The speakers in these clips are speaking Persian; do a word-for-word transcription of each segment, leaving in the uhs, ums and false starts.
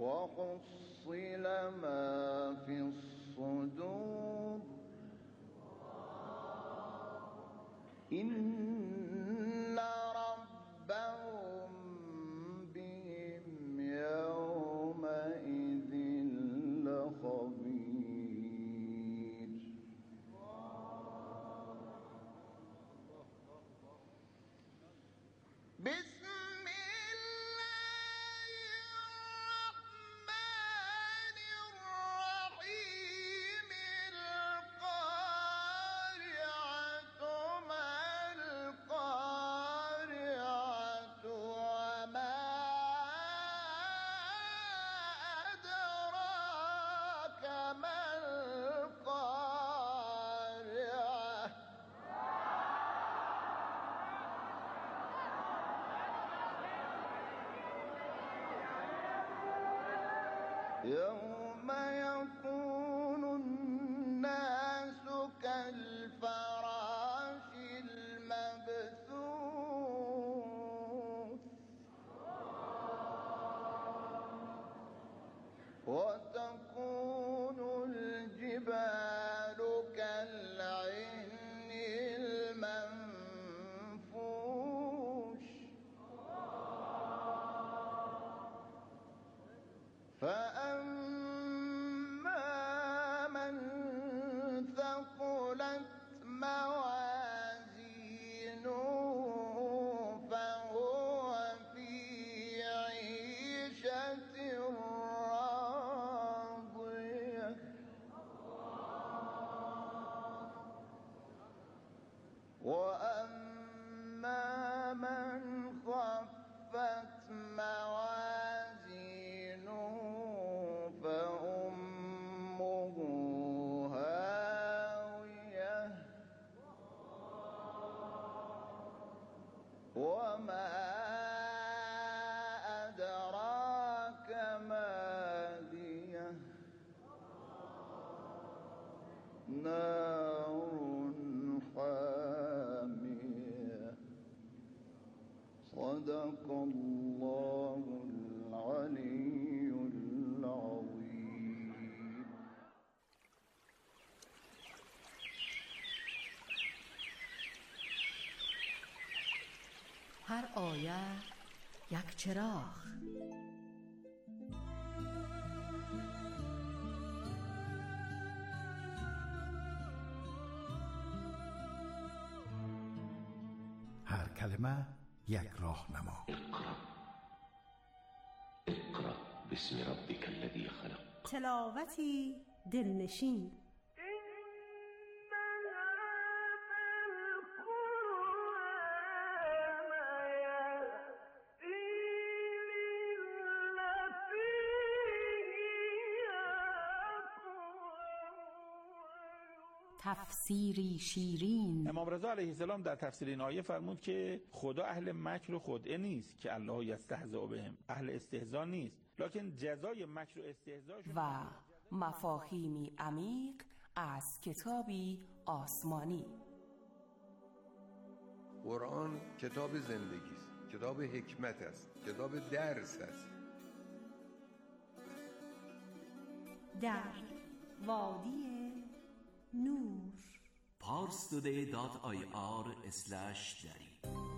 وحصل ما في الصدور إن ربهم بهم يومئذ لخبير بسم يوم يكون الناس كالفراش المبثوث وتكون الجبال كالعهن المنفوش فأما من ثقلت موازينه فهو في عيشة راضية وأما من خفت موازينه فأمه هاوية وما أدراك ما هي نار حامية صدق الله العلي العظيم. هر آیه یک چراغ. هر کلمه یک راهنما. اقرأ اقرأ باسم ربک الذی خلق. تلاوتی دلنشین. تفسیری شیرین. امام رضا علیه السلام در تفسیر این آیه فرمود که خدا اهل مکر و خدعه نیست که الله یستهزئ بهم، اهل استهزا نیست، لکن جزای مکر و استهزا و مفاهیمی عمیق از کتابی آسمانی. قرآن کتاب زندگی است، کتاب حکمت است، کتاب درس است. در وادی نور. parstoday dot i r slash dari.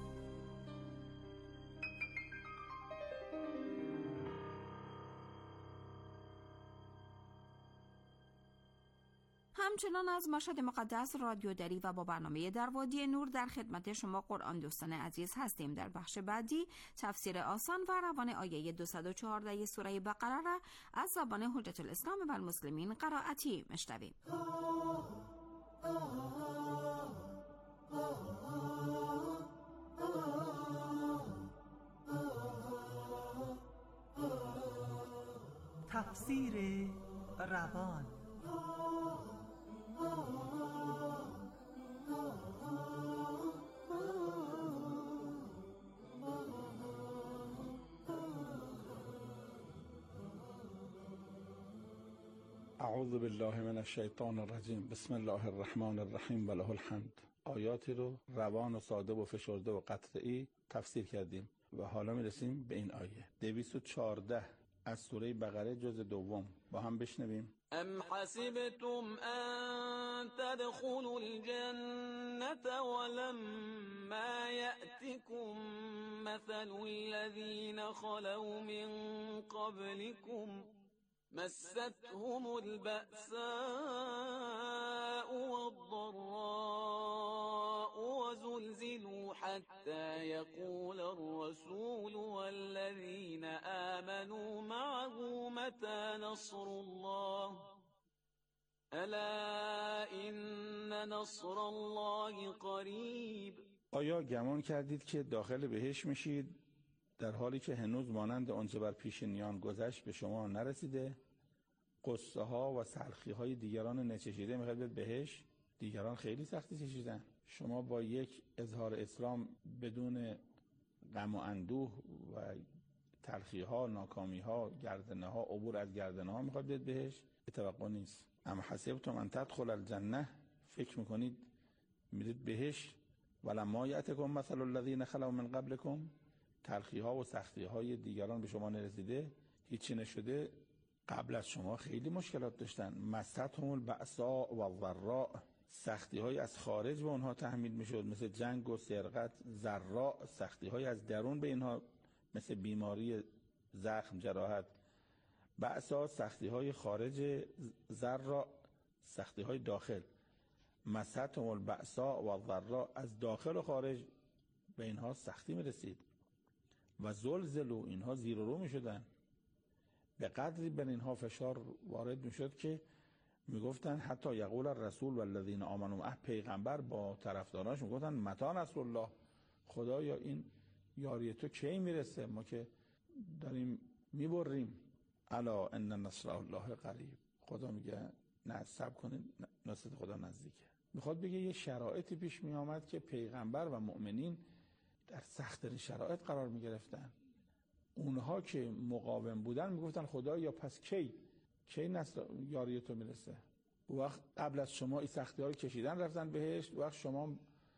همچنان از مشهد مقدس رادیو دری و با برنامه در وادی نور در خدمت شما قرآن دوستان عزیز هستیم. در بخش بعدی تفسیر آسان و روان آیه دویست و چهارده سوره بقره را از زبان حجت الاسلام و المسلمین قرائتی میشنویم. تفسیر روان. اعوذ بالله من الشیطان الرجیم. بسم الله الرحمن الرحیم و له الحمد. آیاتی رو روان و ساده و فشرده و قطعی تفسیر کردیم و حالا میرسیم به این آیه دویست و چهارده از سوره بقره جزء دوم با هم بشنویم. ام حسبتم ان تدخلوا الجنة ولما يأتكم مثل الذين خلوا من قبلكم مستهم البأساء والضراء وزلزلوا حتى يقول الرسول والذين آمنوا معه متى نصر الله ألا إن نصر الله قریب. آیا گمان کردید که داخل بهشت میشید در حالی که هنوز مانند آنچه بر پیشینیان گذشت به شما نرسیده؟ قصه ها و سلخی های دیگران نچشیده میخواید به بهشت؟ دیگران خیلی سختی چشیدن. شما با یک اظهار اسلام بدون غم و اندوه و تلخی ها، ناکامی ها، گردنه ها، عبور از گردنه ها میخواید به بهشت؟ توقع نیست. ام حسبتم ان تدخل الجنه، فکر میکنید میرید بهشت ولما یأتکم مثل الذین خلوا من قبلکم، تلخی ها و سختی های دیگران به شما نرسیده؟ هیچی نشده. قبل از شما خیلی مشکلات داشتن. مستهم البأساء و الضراء، سختی های از خارج به اونها تحمیل میشد مثل جنگ و سرقت. ضراء، سختی های از درون به اینها مثل بیماری، زخم، جراحت. بأسا، سختی های خارج. ضراء، سختی های داخل. مستهم البأساء و الضراء، از داخل و خارج به اینها سختی میرسید. و زلزلوا، اینها زیر و رو میشدن. به قدری بر اینها فشار وارد میشد که میگفتن حتی یقول الرسول والذین آمنوا معه، پیغمبر با طرفداراش میگفتن متی نصر الله، خدایا این یاری تو کی میرسه؟ ما که داریم میبریم. الا ان نصر الله قریب. خدا میگه نه، صبر کنید، نصر خدا نزدیکه. میخواد بگه یه شرایطی پیش میآمد که پیغمبر و مؤمنین در سخت‌ترین شرایط قرار میگرفتن. اونها که مقاوم بودن میگفتن خدایا پس کی کی نصر یاری تو میرسه؟ وقت قبل از شما این سختی ها رو کشیدن رفتن بهشت، وقت شما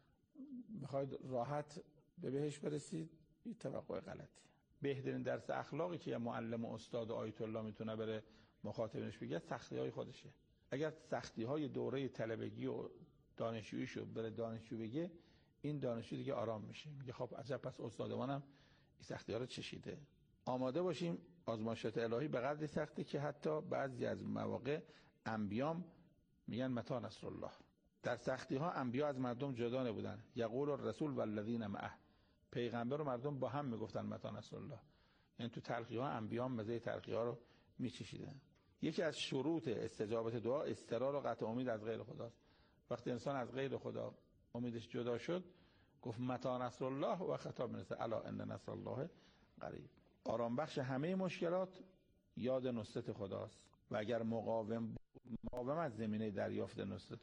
میخواید راحت به بهشت برسید. این توقع غلطی. بهترین درس اخلاقی که یه معلم و استاد آیت الله میتونه بره مخاطبینش بگه سختی های خودشه. اگر سختی های دوره طلبگی و دانشجوییشو بره دانشجو بگه، این دانشجو دیگه آرام میشه، میگه خب عجب پس استادمانم این سختی ها رو چشیده. آماده باشیم آزمایشات الهی به قدری سخته که حتی بعضی از مواقع انبیام میگن متی نصر الله. در سختی ها انبیا از مردم جدا نبودن. یقول الرسول والذین معه، پیغمبر و مردم با هم میگفتن متی نصر الله. یعنی تو تلخی ها انبیا مزه تلخی ها رو میچشیدن. یکی از شروط استجابت دعا استقرار و قطع امید از غیر خداست. وقتی انسان از غیر خدا امیدش جدا شد، گفت متی نصر الله و خطاب میرسه الا ان نصر الله قریب. آرام بخش همه مشکلات یاد نصرت خداست و اگر مقاوم مقاوم از زمینه دریافت نصرت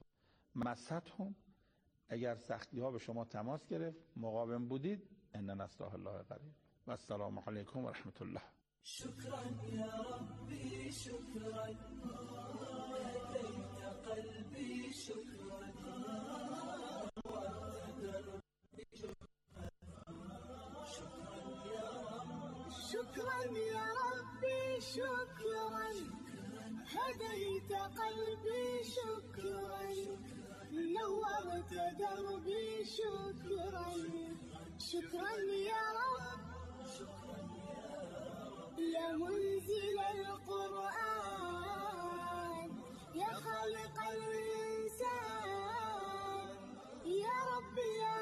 مستهم، اگر سختی ها به شما تماس گرفت مقاوم بودید، ان نصر الله قریب. و السلام علیکم و رحمت الله. شكرا يا ربي شكرا، هديت قلبي شكرا، شكرا يا ربي شكرا، هديت قلبي شكرا، نورت دربي شكرا، شكرا يا رب يا منزل القرآن، يا خالق الإنسان، يا رب يا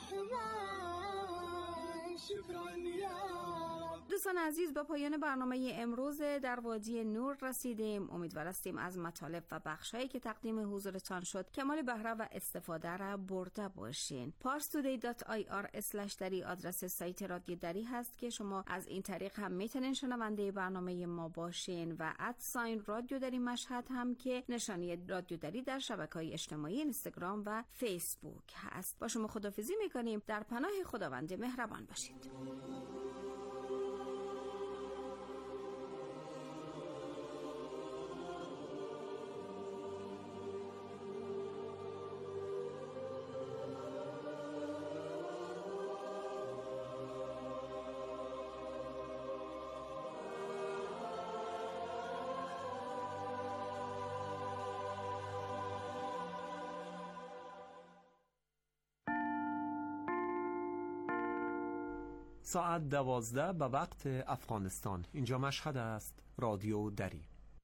رحمن، شكرا يا رب. دوستان عزیز، به پایان برنامه امروز در وادی نور رسیدیم. امیدوار هستیم از مطالب و بخشایی که تقدیم حضورتان شد کمال بهره و استفاده را برده باشین. پارس تودی دات آی آر اسلش دری آدرس سایت رادیو دری هست که شما از این طریق هم میتونین شنونده برنامه ما باشین و ادساین رادیو دری مشهد هم که نشانی رادیو دری در شبکه‌های اجتماعی اینستاگرام و فیسبوک هست. با شما خداحافظی میکنیم. در پناه خداوند مهربان باشید. ساعت دوازده به وقت افغانستان. اینجا مشهد است. رادیو دری.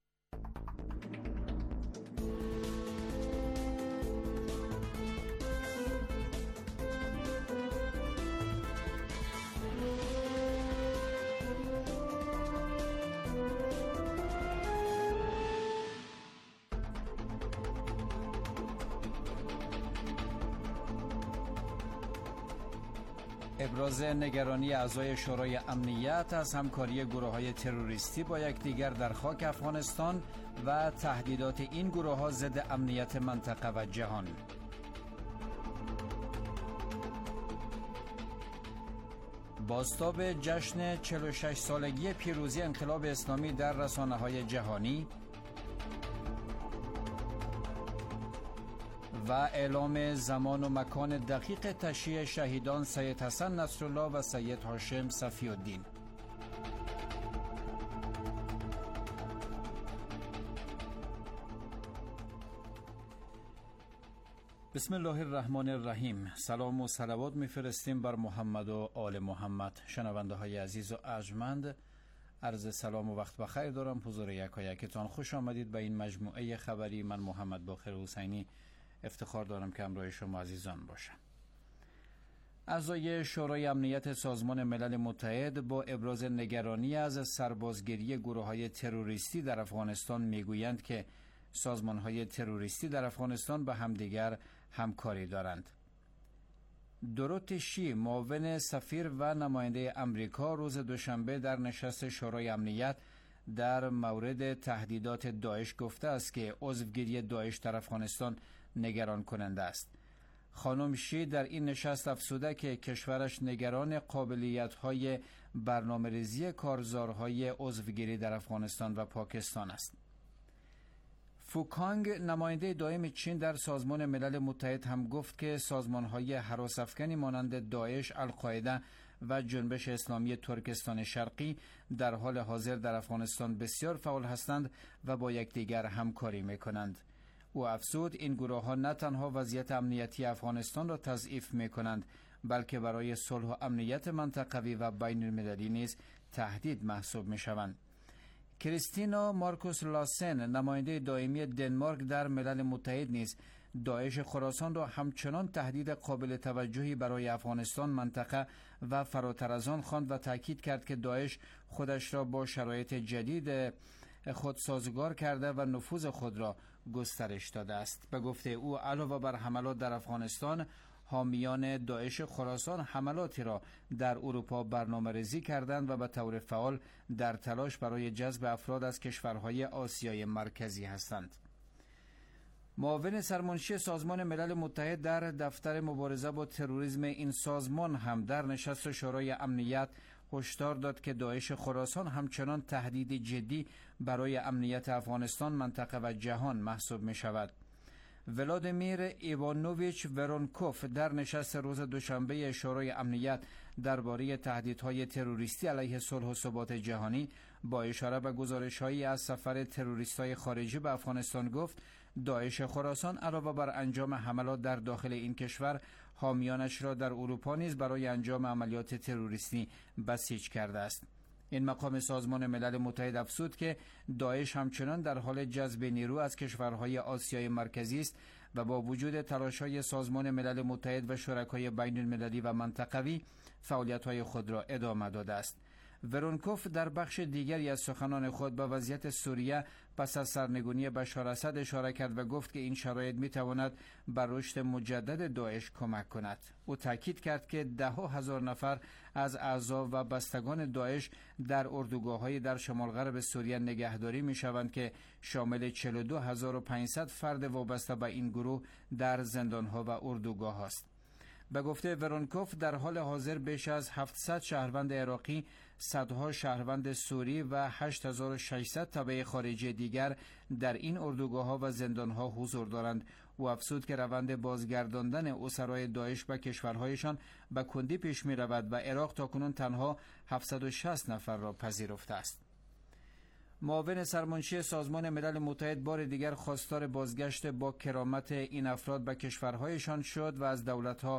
ابراز نگرانی اعضای شورای امنیت از همکاری گروه‌های تروریستی با یکدیگر در خاک افغانستان و تهدیدات این گروه‌ها ضد امنیت منطقه و جهان. بازتاب جشن چهل و شش سالگی پیروزی انقلاب اسلامی در رسانه‌های جهانی و اعلام زمان و مکان دقیق تشییع شهیدان سید حسن نصرالله و سید هاشم صفی الدین. بسم الله الرحمن الرحیم. سلام و صلوات میفرستیم بر محمد و آل محمد. شنونده های عزیز و ارجمند، عرض سلام و وقت بخیر دارم حضور یکایکتان. خوش آمدید به این مجموعه خبری. من محمد باقر حسینی افتخار دارم که همراه شما عزیزان باشم. اعضای شورای امنیت سازمان ملل متحد با ابراز نگرانی از سربازگیری گروه‌های تروریستی در افغانستان میگویند که سازمان‌های تروریستی در افغانستان به همدیگر همکاری دارند. دوروت شی، معاون سفیر و نماینده امریکا، روز دوشنبه در نشست شورای امنیت در مورد تهدیدات داعش گفته است که عضوگیری داعش در افغانستان نگران کننده است. خانم شی در این نشست افزوده که کشورش نگران قابلیت‌های برنامه‌ریزی کارزارهای عضوگیری در افغانستان و پاکستان است. فوکانگ، نماینده دائم چین در سازمان ملل متحد، هم گفت که سازمان‌های هراس‌افکنی مانند داعش، القاعده و جنبش اسلامی ترکستان شرقی در حال حاضر در افغانستان بسیار فعال هستند و با یکدیگر همکاری می‌کنند. او افزود این گروه‌ها نه تنها وضعیت امنیتی افغانستان را تضعیف می‌کنند، بلکه برای صلح و امنیت منطقوی و بین المللی نیز تهدید محسوب می‌شوند. کریستینا مارکوس لاسن، نماینده دائمی دنمارک در ملل متحد، نیز داعش خراسان را همچنان تهدید قابل توجهی برای افغانستان، منطقه و فراتر از آن خواند و تاکید کرد که داعش خودش را با شرایط جدید خود سازگار کرده و نفوذ خود را گسترش داده است. به گفته او، علاوه بر حملات در افغانستان، حامیان داعش خراسان حملاتی را در اروپا برنامه‌ریزی کردند و به طور فعال در تلاش برای جذب افراد از کشورهای آسیای مرکزی هستند. معاون سرمنشی سازمان ملل متحد در دفتر مبارزه با تروریسم این سازمان هم در نشست شورای امنیت هشدار داد که داعش خراسان همچنان تهدید جدی برای امنیت افغانستان، منطقه و جهان محسوب می شود. ولادیمیر ایوانوویچ ورونکوف در نشست روز دوشنبه شورای امنیت درباره تهدیدهای تروریستی علیه صلح و ثبات جهانی با اشاره به گزارش‌هایی از سفر تروریست‌های خارجی به افغانستان گفت داعش خراسان علاوه بر انجام حملات در داخل این کشور، حامیانش را در اروپا نیز برای انجام عملیات تروریستی بسیج کرده است. این مقام سازمان ملل متحد افزود که داعش همچنان در حال جذب نیرو از کشورهای آسیای مرکزی است و با وجود تلاش‌های سازمان ملل متحد و شرکای بین المللی و منطقوی فعالیت‌های خود را ادامه داده است. ورونکوف در بخش دیگری از سخنان خود به وضعیت سوریه پس از سرنگونی بشار اسد اشاره کرد و گفت که این شرایط می‌تواند بر رشد مجدد داعش کمک کند. او تاکید کرد که ده ها هزار نفر از اعضا و بستگان داعش در اردوگاه‌های در شمال غرب سوریه نگهداری می‌شوند که شامل چهل و دو هزار و پانصد فرد وابسته به این گروه در زندان‌ها و اردوگاه است. به گفته ورونکوف، در حال حاضر بیش از هفتصد شهروند عراقی، صدها شهروند سوری و هشت هزار و ششصد تبع خارجی دیگر در این اردوگاه‌ها و زندان‌ها حضور دارند. او افزود که روند بازگرداندن اسرای داعش به کشورهایشان به کندی پیش می‌رود و عراق تاکنون تنها هفتصد و شصت نفر را پذیرفته است. معاون سرمنشی سازمان ملل متحد بار دیگر خواستار بازگشت با کرامت این افراد به کشورهایشان شد و از دولت‌ها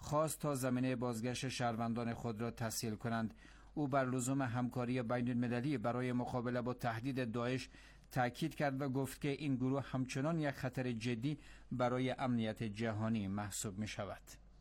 خواست تا زمینه بازگشت شهروندان خود را تسهیل کنند. او بر لزوم همکاری بین المللی برای مقابله با تهدید داعش تأکید کرد و گفت که این گروه همچنان یک خطر جدی برای امنیت جهانی محسوب می شود.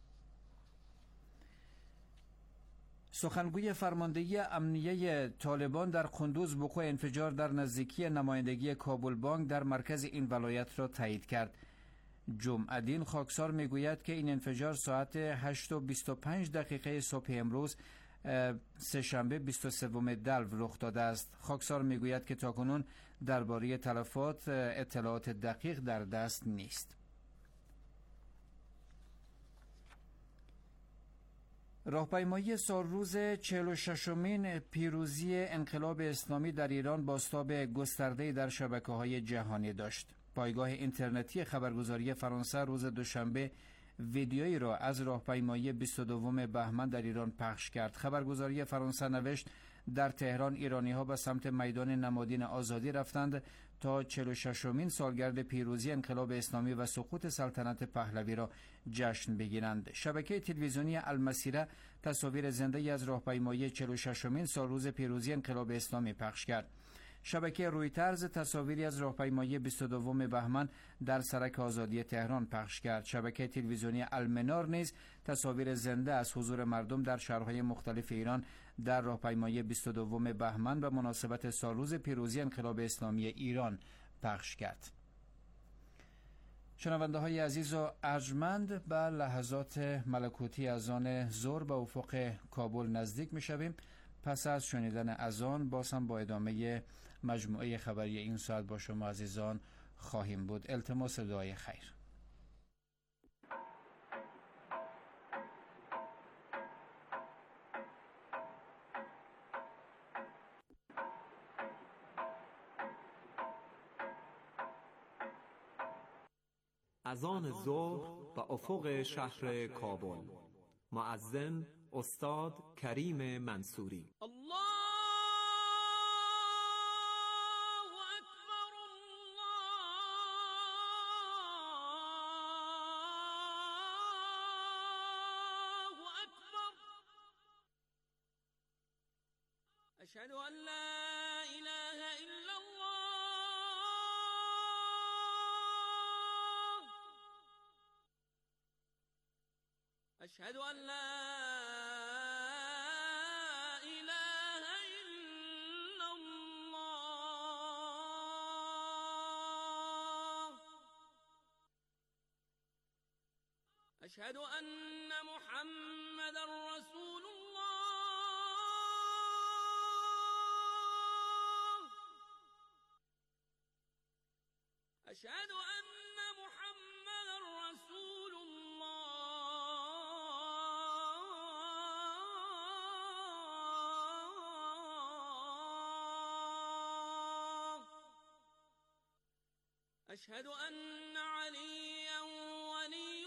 سخنگوی فرماندهی امنیه طالبان در قندوز وقوع انفجار در نزدیکی نمایندگی کابل بانک در مرکز این ولایت را تایید کرد. جمعه‌دین خاکسار میگوید که این انفجار ساعت هشت و بیست و پنج دقیقه صبح امروز سه‌شنبه بیست و سوم دلو رخ داده است. خاکسار میگوید که تاکنون درباره تلفات اطلاعات دقیق در دست نیست. راهپیمایی سالروز چهل و ششمین پیروزی انقلاب اسلامی در ایران بازتاب گسترده‌ای در شبکه‌های جهانی داشت. پایگاه اینترنتی خبرگزاری فرانسه روز دوشنبه ویدیویی را از راهپیمایی بیست و دوم بهمن در ایران پخش کرد. خبرگزاری فرانسه نوشت در تهران ایرانی‌ها به سمت میدان نمادین آزادی رفتند تا چهل و ششمین سالگرد پیروزی انقلاب اسلامی و سقوط سلطنت پهلوی را جشن بگیرند. شبکه تلویزیونی المسیره تصاویر زنده‌ای از راهپیمایی چهل و ششمین سالروز پیروزی انقلاب اسلامی پخش کرد. شبکه رویترز تصاویری از راهپیمایی بیست و دوم بهمن در سرک آزادی تهران پخش کرد. شبکه تلویزیونی المنار نیز تصاویر زنده از حضور مردم در شهرهای مختلف ایران در راهپیمایی بیست و دوم بهمن به مناسبت سالروز پیروزی انقلاب اسلامی ایران پخش کرد. شنونده های عزیز و ارجمند، به لحظات ملکوتی از آن ظهر به افق کابل نزدیک می شویم. پس از شنیدن اذان باز هم با ادامه مجموعه خبری این ساعت با شما عزیزان خواهیم بود. التماس دعای خیر. اذان ظهر و افق شهر کابل. مؤذن استاد کریم منصوری. أشهد أن لا إله إلا الله أشهد أن لا إله إلا الله أشهد أن محمد رسول الله أشهد أن محمد رسول الله أشهد أن عليا ولي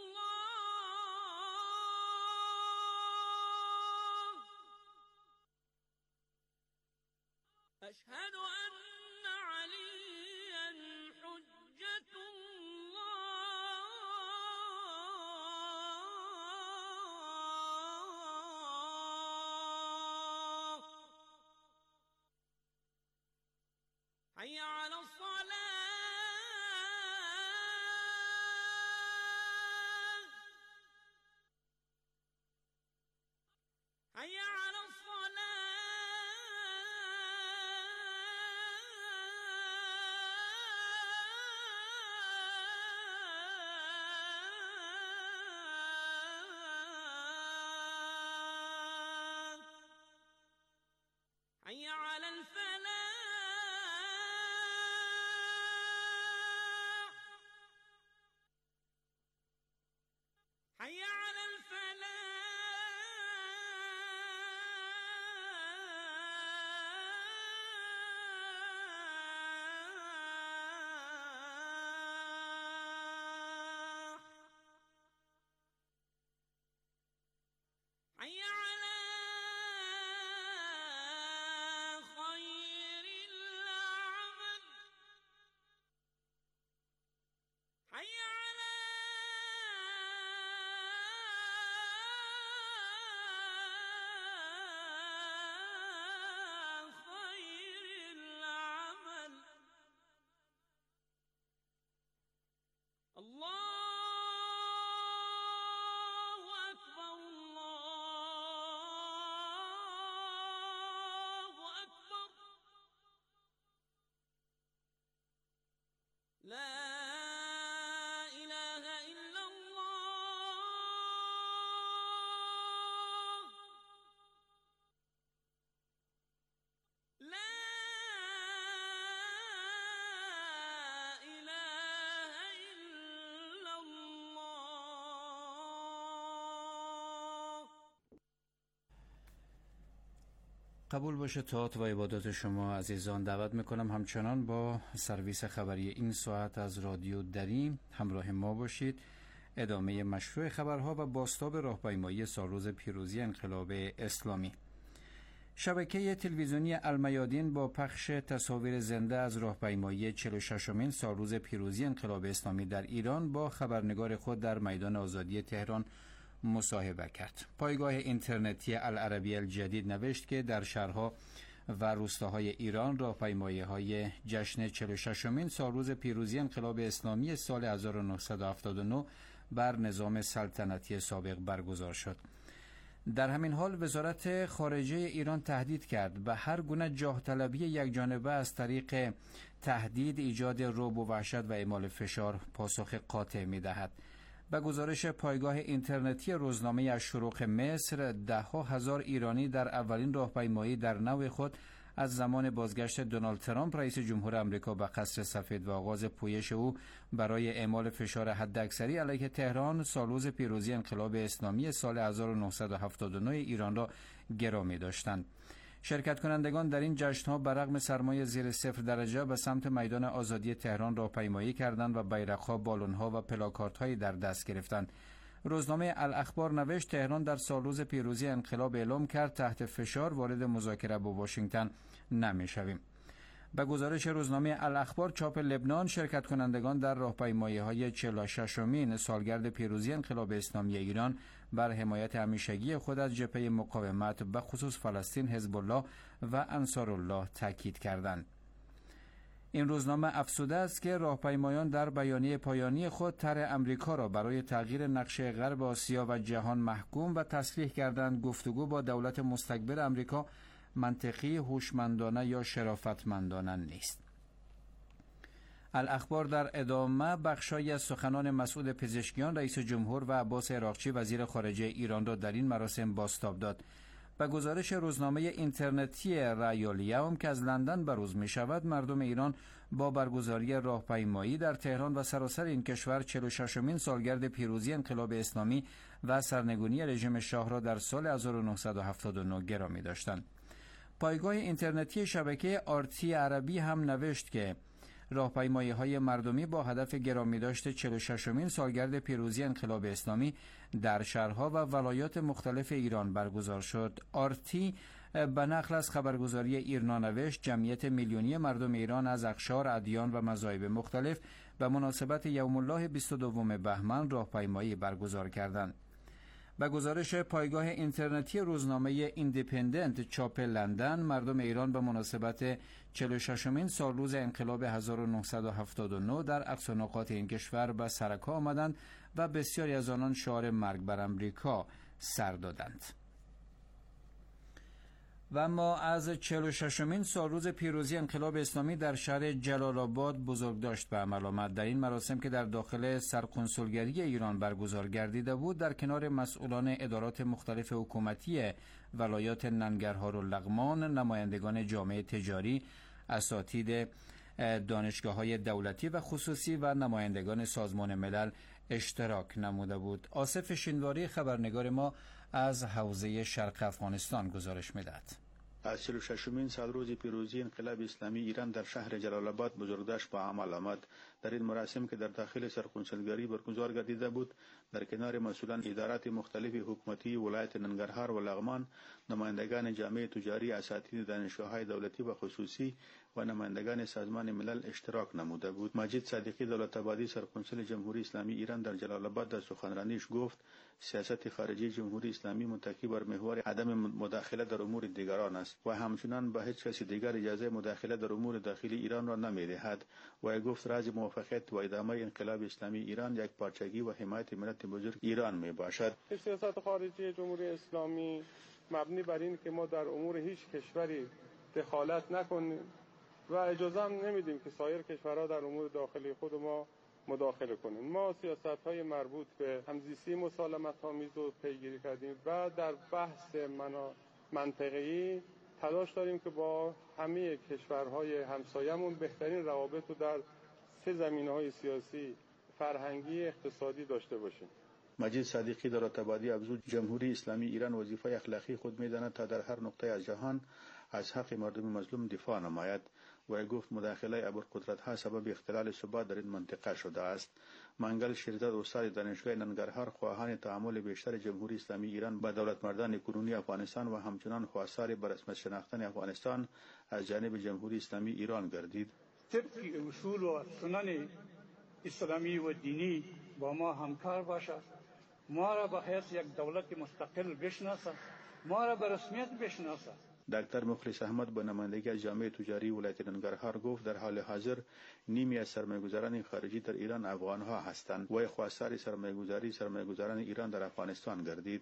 الله أشهد أن عليا حجة الله حي على الصلاة حي على الصلاة حي على الفلاح قبول باشه طاعت و عبادات شما عزیزان. دعوت میکنم همچنان با سرویس خبری این ساعت از رادیو دری همراه ما باشید. ادامه مشروع خبرها و بازتاب راهپیمایی سالروز پیروزی انقلاب اسلامی. شبکه تلویزیونی المیادین با پخش تصاویر زنده از راهپیمایی چهل و ششمین سالروز پیروزی انقلاب اسلامی در ایران با خبرنگار خود در میدان آزادی تهران مصاحبه کرد. پایگاه اینترنتی العربی الجدید نوشت که در شهرها و روستاهای ایران راهپیمایی‌های جشن چهل و ششمین سالروز پیروزی انقلاب اسلامی سال هزار و نهصد و هفتاد و نه بر نظام سلطنتی سابق برگزار شد. در همین حال وزارت خارجه ایران تهدید کرد به هر گونه جاه طلبی یکجانبه از طریق تهدید، ایجاد رعب و وحشت و اعمال فشار پاسخ قاطع می‌دهد. به گزارش پایگاه اینترنتی روزنامه الشروق مصر، ده ها هزار ایرانی در اولین راهپیمایی در نوع خود از زمان بازگشت دونالد ترامپ رئیس جمهور آمریکا به قصر سفید و آغاز پویش او برای اعمال فشار حداکثری علیه تهران سالروز پیروزی انقلاب اسلامی سال هزار و نهصد و هفتاد و نه ایران را گرامی داشتند. شرکت کنندگان در این جشن‌ها برغم سرمای زیر صفر درجه به سمت میدان آزادی تهران راهپیمایی کردند و بیرق‌ها، بالون‌ها و پلاکاردهایی در دست گرفتند. روزنامه الاخبار نوشت تهران در سالروز پیروزی انقلاب اعلام کرد تحت فشار وارد مذاکره با واشنگتن نمی‌شویم. به گزارش روزنامه الاخبار چاپ لبنان، شرکت کنندگان در راهپیمایی‌های چهل و ششمین سالگرد پیروزی انقلاب اسلامی ایران بر حمایت همیشگی خود از جبهه مقاومت به خصوص فلسطین، حزب الله و انصارالله تاکید کردند. این روزنامه افزوده است که راهپیمایان در بیانیه پایانی خود طرح امریکا را برای تغییر نقشه غرب آسیا و جهان محکوم و تصریح کردند گفتگو با دولت مستکبر امریکا منطقی، هوشمندانه یا شرافتمندانه نیست. الاخبار در ادامه بخشای از سخنان مسعود پزشکیان رئیس جمهور و عباس عراقچی وزیر خارجه ایران را در این مراسم بازتاب داد. به گزارش روزنامه اینترنتی رأی الیوم که از لندن بروز می شود، مردم ایران با برگزاری راهپیمایی در تهران و سراسر این کشور چهل و ششمین سالگرد پیروزی انقلاب اسلامی و سرنگونی رژیم شاه را در سال هزار و نهصد و هفتاد و نه گرامی داشتند. پایگاه اینترنتی شبکه آرتی عربی هم نوشت که راهپیمایی‌های مردمی با هدف گرامی داشت چهل و ششمین سالگرد پیروزی انقلاب اسلامی در شهرها و ولایات مختلف ایران برگزار شد. آرتی به نقل از خبرگزاری ایرنا نوشت جمعیت میلیونی مردم ایران از اقشار، ادیان و مذاهب مختلف به مناسبت یوم الله بیست و دوم بهمن راهپیمایی برگزار کردند. به گزارش پایگاه اینترنتی روزنامه ایندیپندنت چاپ لندن، مردم ایران به مناسبت چهل و ششمین سالروز انقلاب هزار و نهصد و هفتاد و نه در اقصا نقاط این کشور به سرکا آمدند و بسیاری از آنان شعار مرگ بر امریکا سر دادند. و اما از چهل و ششمین سالروز پیروزی انقلاب اسلامی در شهر جلال آباد بزرگداشت به عمل آمد. در این مراسم که در داخل سرکنسولگری ایران برگزار گردیده بود، در کنار مسئولان ادارات مختلف حکومتی ولایات ننگرهار و لغمان، نمایندگان جامعه تجاری، اساتید دانشگاه‌های دولتی و خصوصی و نمایندگان سازمان ملل اشتراک نموده بود. آصف شینواری خبرنگار ما از حوزه شرق افغانستان گزارش می‌دهد. از چهل و ششمین سالروز پیروزی انقلاب اسلامی ایران در شهر جلال آباد بزرگداشت به عمل آمد. در این مراسم که در داخل سرکنسولگری برگزار گردیده بود، در کنار مسئولان ادارات مختلف حکومتی ولایت ننگرهار و لغمان، نمایندگان جامعه تجاری، اساتید دانشگاه‌های دولتی و خصوصی و نمایندگان سازمان ملل اشتراک نموده بود. مجید صادقی دولت‌آبادی سرکنسول جمهوری اسلامی ایران در جلال آباد در سخنرانیش گفت سیاست خارجی جمهوری اسلامی متکی بر محور عدم مداخله در امور دیگران است و همچنان به هیچ کسی دیگر اجازه مداخله در امور داخلی ایران را نمی‌دهد و گفت راز موفقیت و ادامه انقلاب اسلامی ایران یک پارچگی و حمایت ملت بزرگ ایران میباشد. سیاست خارجی جمهوری اسلامی مبنی بر این که ما در امور هیچ کشوری دخالت نکنیم و اجازه هم نمیدیم که سایر کشورها در امور داخلی خود ما مداخله کنیم. ما سیاست‌های مربوط به همزیستی مسالمت‌آمیز رو پیگیری کردیم و در بحث منطقه‌ای تلاش داریم که با همه کشورهای همسایه‌مون بهترین روابط رو در سه زمینه‌های سیاسی، فرهنگی، اقتصادی داشته باشیم. مجید صادقی دولت‌آبادی افزود جمهوری اسلامی ایران وظیفه اخلاقی خود می‌داند تا در هر نقطه از جهان از حق مردم مظلوم دفاع نماید. و گفت مداخله ابرقدرت‌ها سبب اختلال ثبات در این منطقه شده است. منگل شیرزاد استاد دانشگاه ننگرهار خواهان تعامل بیشتر جمهوری اسلامی ایران با دولتمردان کنونی افغانستان و همچنان خواستار به رسمیت شناختن افغانستان از جانب جمهوری اسلامی ایران گردید. طبق اصول و سنن اسلامی و دینی با ما همکار باشد، ما را به حیث یک دولت مستقل بشناسد، ما را به رسمیت بشناسد. دکتر مخلص احمد به نمایندگی از جامعه تجاری ولایت ننگرهار گفت در حال حاضر نیمی از سرمایه‌گذاران خارجی در ایران افغان‌ها هستند و خواستار سرمایه‌گذاری سرمایه‌گذاران ایران در افغانستان گردید.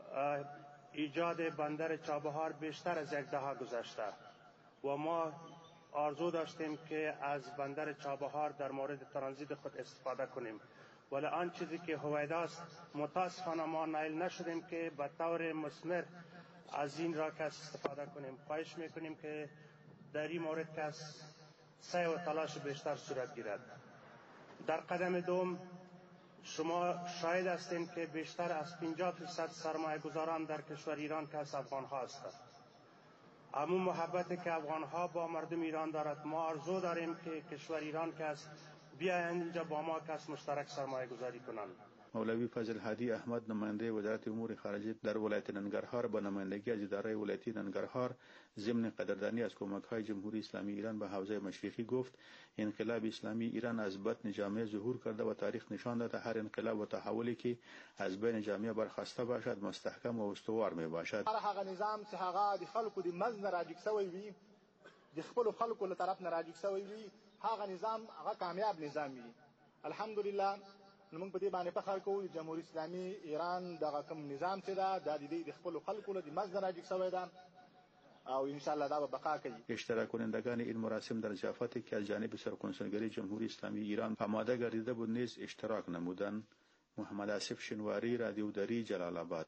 ایجاد بندر چابهار بیشتر از یک دهه گذشته و ما آرزو داشتیم که از بندر چابهار در مورد ترانزیت خود استفاده کنیم، ولی آن چیزی که هویدا است متاسفانه ما نایل نشدیم که به طور مثمر از این را که استفاده کنیم. خواهش میکنیم که در این مورد که از سعی و تلاش بیشتر صورت گیرد. در قدم دوم شما شاهد هستید که بیشتر از پنجاه درصد سرمایه گذاران در کشور ایران که از افغان ها هستند. همون محبتی که افغان ها با مردم ایران دارد، ما آرزو داریم که کشور ایران که از بیایند اینجا با ما که از مشترک سرمایه گذاری کنند. مولوی فضل هادی احمد نماینده وزارت امور خارجه در ولایت ننگرهار با نمایندگی از اداره ولایتی ننگرهار ضمن قدردانی از کمک‌های جمهوری اسلامی ایران به حوزه مشرقی گفت انقلاب اسلامی ایران از بطن جامعه ظهور کرده و تاریخ نشان داده هر انقلاب و تحولی که از بین جامعه برخاسته باشد مستحکم و استوار می باشد. هر هغه نظام چې هغه د خلکو د مزد نه راجګ شوی وي، د خپلو خلکو له طرف نه راجګ شوی وي، هغه نظام هغه کامیاب نظام وي. الحمدلله موږ په دې باندې فخر کوو چې جمهوریت اسلامي ایران دغه کوم نظام چې ده دا د دې د خپلو خلکو له د مزد نه راجګ شوی ده او ان شاء الله دا به بقا کوي. اشتراک کنندگان این مراسم در ضیافتی که از جانب سرکنسولگری جمهوری اسلامی ایران آماده گردیده بود نیز اشتراک نمودند. محمد آصف شنواری، رادیو دری، جلال آباد.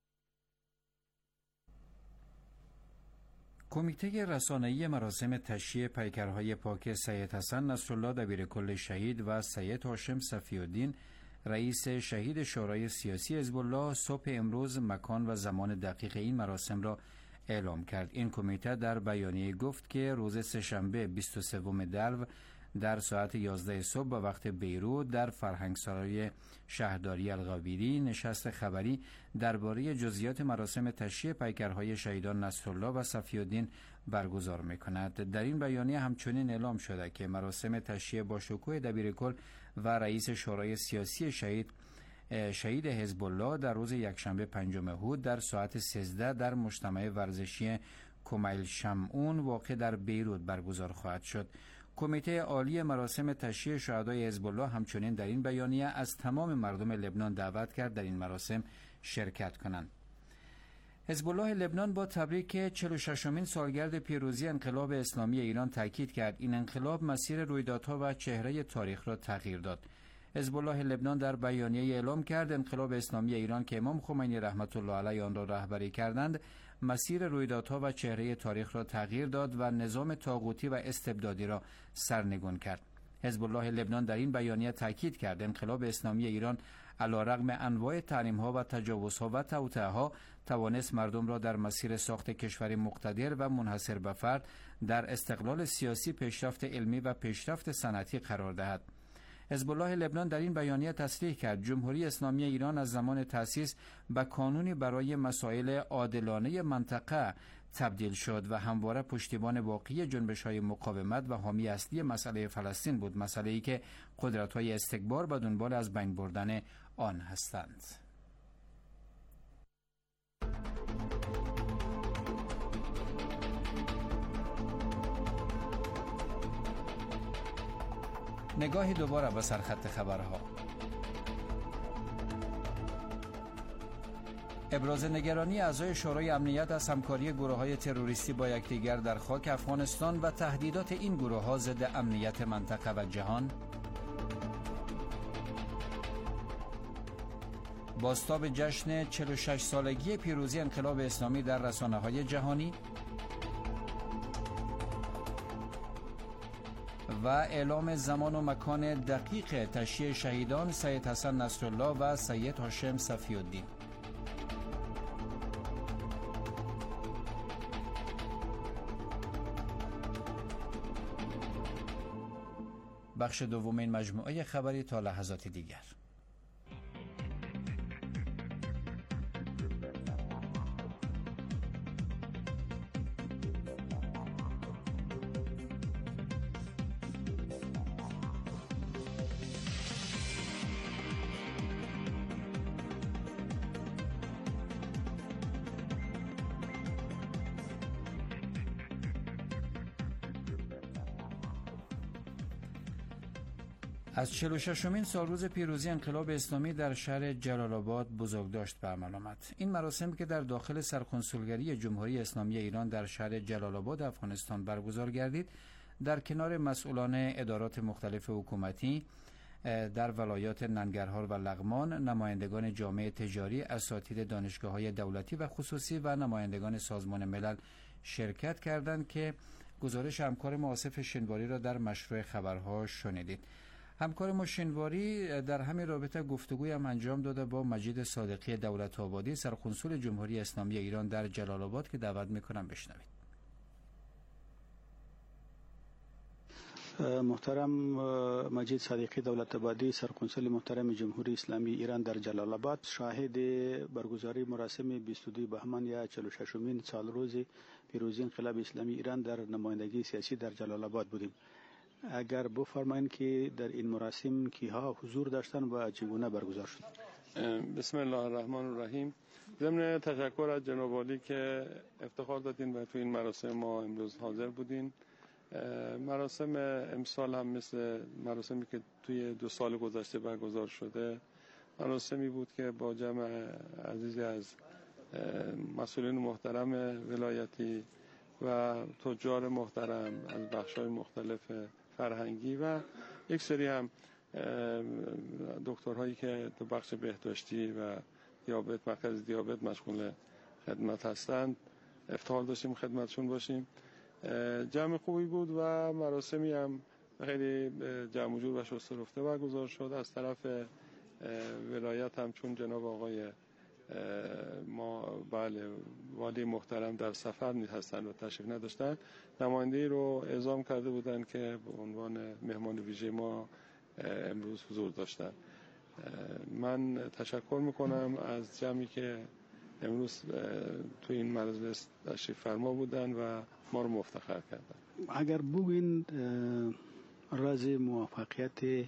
کمیته رسانه‌ای مراسم تشییع پیکرهای پاک سید حسن نصرالله دبیرکل شهید و سید هاشم صفی‌الدین رئیس شهید شورای سیاسی حزب الله صبح امروز مکان و زمان دقیق این مراسم را اعلام کرد. این کمیته در بیانیه گفت که روز سه‌شنبه بیست و سوم دلو در ساعت یازده صبح به وقت بیروت در فرهنگسرای شهرداری القابیری نشست خبری درباره جزئیات مراسم تشییع پیکرهای شهیدان نصرالله و صفی‌الدین برگزار می‌کند. در این بیانیه همچنین اعلام شده که مراسم تشییع با شکوه دبیرکل و رئیس شورای سیاسی شهید شهید حزب الله در روز یکشنبه پنجم اود در ساعت سیزده در مجتمع ورزشی کمیل شمعون واقع در بیروت برگزار خواهد شد. کمیته عالی مراسم تشییع شهدای حزب الله همچنین در این بیانیه از تمام مردم لبنان دعوت کرد در این مراسم شرکت کنند. حزب الله لبنان با تبریک چهل و ششمین سالگرد پیروزی انقلاب اسلامی ایران تاکید کرد این انقلاب مسیر رویدادها و چهره تاریخ را تغییر داد. حزب الله لبنان در بیانیه اعلام کرد انقلاب اسلامی ایران که امام خمینی رحمت الله علیه آن را رهبری کردند مسیر رویدادها و چهره تاریخ را تغییر داد و نظام طاغوتی و استبدادی را سرنگون کرد. حزب الله لبنان در این بیانیه تاکید کرد انقلاب اسلامی ایران علیرغم انواع تحریم‌ها و تجاوزها و توطئه‌ها توانست مردم را در مسیر ساخت کشوری مقتدر و منحصر به فرد در استقلال سیاسی، پیشرفت علمی و پیشرفت صنعتی قرار دهد. حزب الله لبنان در این بیانیه تصریح کرد جمهوری اسلامی ایران از زمان تأسیس به کانونی برای مسائل عادلانه منطقه تبدیل شد و همواره پشتیبان واقعی جنبش‌های مقاومت و حامی اصلی مسئله فلسطین بود، مسئله‌ای که قدرت‌های استکبار به دنبال از بین بردن آن هستند. نگاهی دوباره به سرخط خبرها. ابراز نگرانی اعضای شورای امنیت از همکاری گروه‌های تروریستی با یکدیگر در خاک افغانستان و تهدیدات این گروه‌ها ضد امنیت منطقه و جهان. بازتاب جشن چهل و شش سالگی پیروزی انقلاب اسلامی در رسانه‌های جهانی و اعلام زمان و مکان دقیق تشییع شهیدان سید حسن نصرالله و سید هاشم صفی‌الدین. بخش دومین مجموعه خبری تا لحظات دیگر. از چهل و ششمین سالروز پیروزی انقلاب اسلامی در شهر جلال آباد بزرگداشت برملا آمد. این مراسم که در داخل سرکنسولگری جمهوری اسلامی ایران در شهر جلال آباد افغانستان برگزار گردید، در کنار مسئولان ادارات مختلف حکومتی در ولایات ننگرهار و لغمان، نمایندگان جامعه تجاری، اساتید دانشگاه‌های دولتی و خصوصی و نمایندگان سازمان ملل شرکت کردند که گزارش همکار ما آصف شنواری را در مشروع خبرها شنیدید. همکار ما شنواری در همین رابطه گفتگوی هم انجام داده با مجید صادقی دولت آبادی، سرکنسول جمهوری اسلامی ایران در جلال آباد، که دعوت میکنم بشنوید. محترم مجید صادقی دولت آبادی، سرکنسول محترم جمهوری اسلامی ایران در جلال آباد، شاهد برگزاری مراسم بیست و دو بهمن یا چهل و ششمین سالروز پیروزی انقلاب اسلامی ایران در نمایندگی سیاسی در جلال آباد بودیم. اگر بفرمایید که در این مراسم کیها حضور داشتن و چگونه برگزار شد؟ بسم الله الرحمن الرحیم. ضمن تشکر از جناب عالی که افتخار دادین و تو این مراسم ما امروز حاضر بودین. مراسم امسال هم مثل مراسمی که توی دو سال گذشته برگزار شده مراسمی بود که با جمع عزیزی از مسئولین محترم ولایتی و تجار محترم از بخش‌های مختلف فرهنگی و یک سری هم دکترهایی که تو بخش بهداشتی و دیابت، مرکز دیابت مشغول خدمت هستند، افتخار داشتیم خدمتشون باشیم. جمع خوبی بود و مراسمی هم خیلی جمع و جور و شسته رفته برگزار شد. از طرف ولایت هم چون جناب آقای ما بله والی محترم در سفر نیست هستن و تشریف نداشتن، نماینده‌ای رو اعزام کرده بودن که به عنوان مهمان ویژه ما امروز حضور داشتن. من تشکر میکنم از جمعی که امروز تو این مجلس تشریف فرما بودن و ما رو مفتخر کردن. اگر بگوین راز موفقیت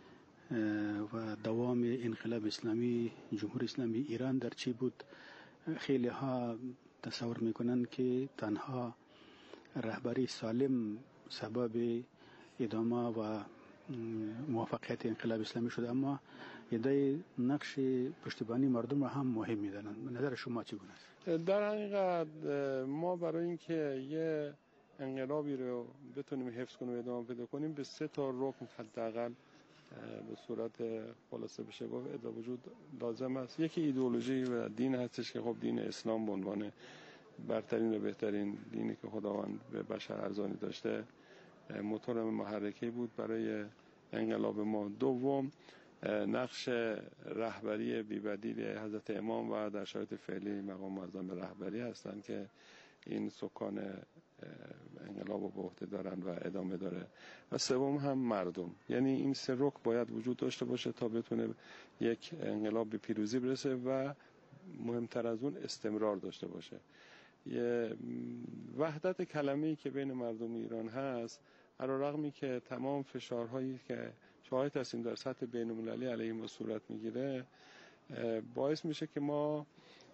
و دوام انقلاب اسلامی جمهوری اسلامی ایران در چی بود؟ خیلی ها تصور میکنن که تنها رهبری سالم سبب ادامه و موفقیت انقلاب اسلامی شده، اما ایده نقش پشتیبانی مردم را هم مهم میدانند. به نظر شما چگونه است؟ در حقیقت ما برای اینکه یه انقلابی رو بتونیم حفظ کنیم و ادامه پیدا کنیم به سه تا رکن حداقل به صورت خلاصه بشه گفت ادامه وجود لازم است. یکی ایدئولوژی و دین هستش که خب دین اسلام به عنوان برترین و بهترین دینی که خداوند به بشر ارزانی داشته موتور محرکه بود برای انقلاب ما. دوم نقش رهبری بی‌بدیل حضرت امام و در شرایط فعلی مقام معظم رهبری هستند که این سکان انقلاب رو به عهده دارن و ادامه داره. و سوم هم مردم، یعنی این سه رکن باید وجود داشته باشه تا بتونه یک انقلاب به پیروزی برسه و مهمتر از اون استمرار داشته باشه. یه وحدت کلمه‌ای که بین مردم ایران هست، علی‌رغمی که تمام فشارهایی که شاهد هستیم در سطح بین‌المللی علیه ما صورت میگیره، باعث میشه که ما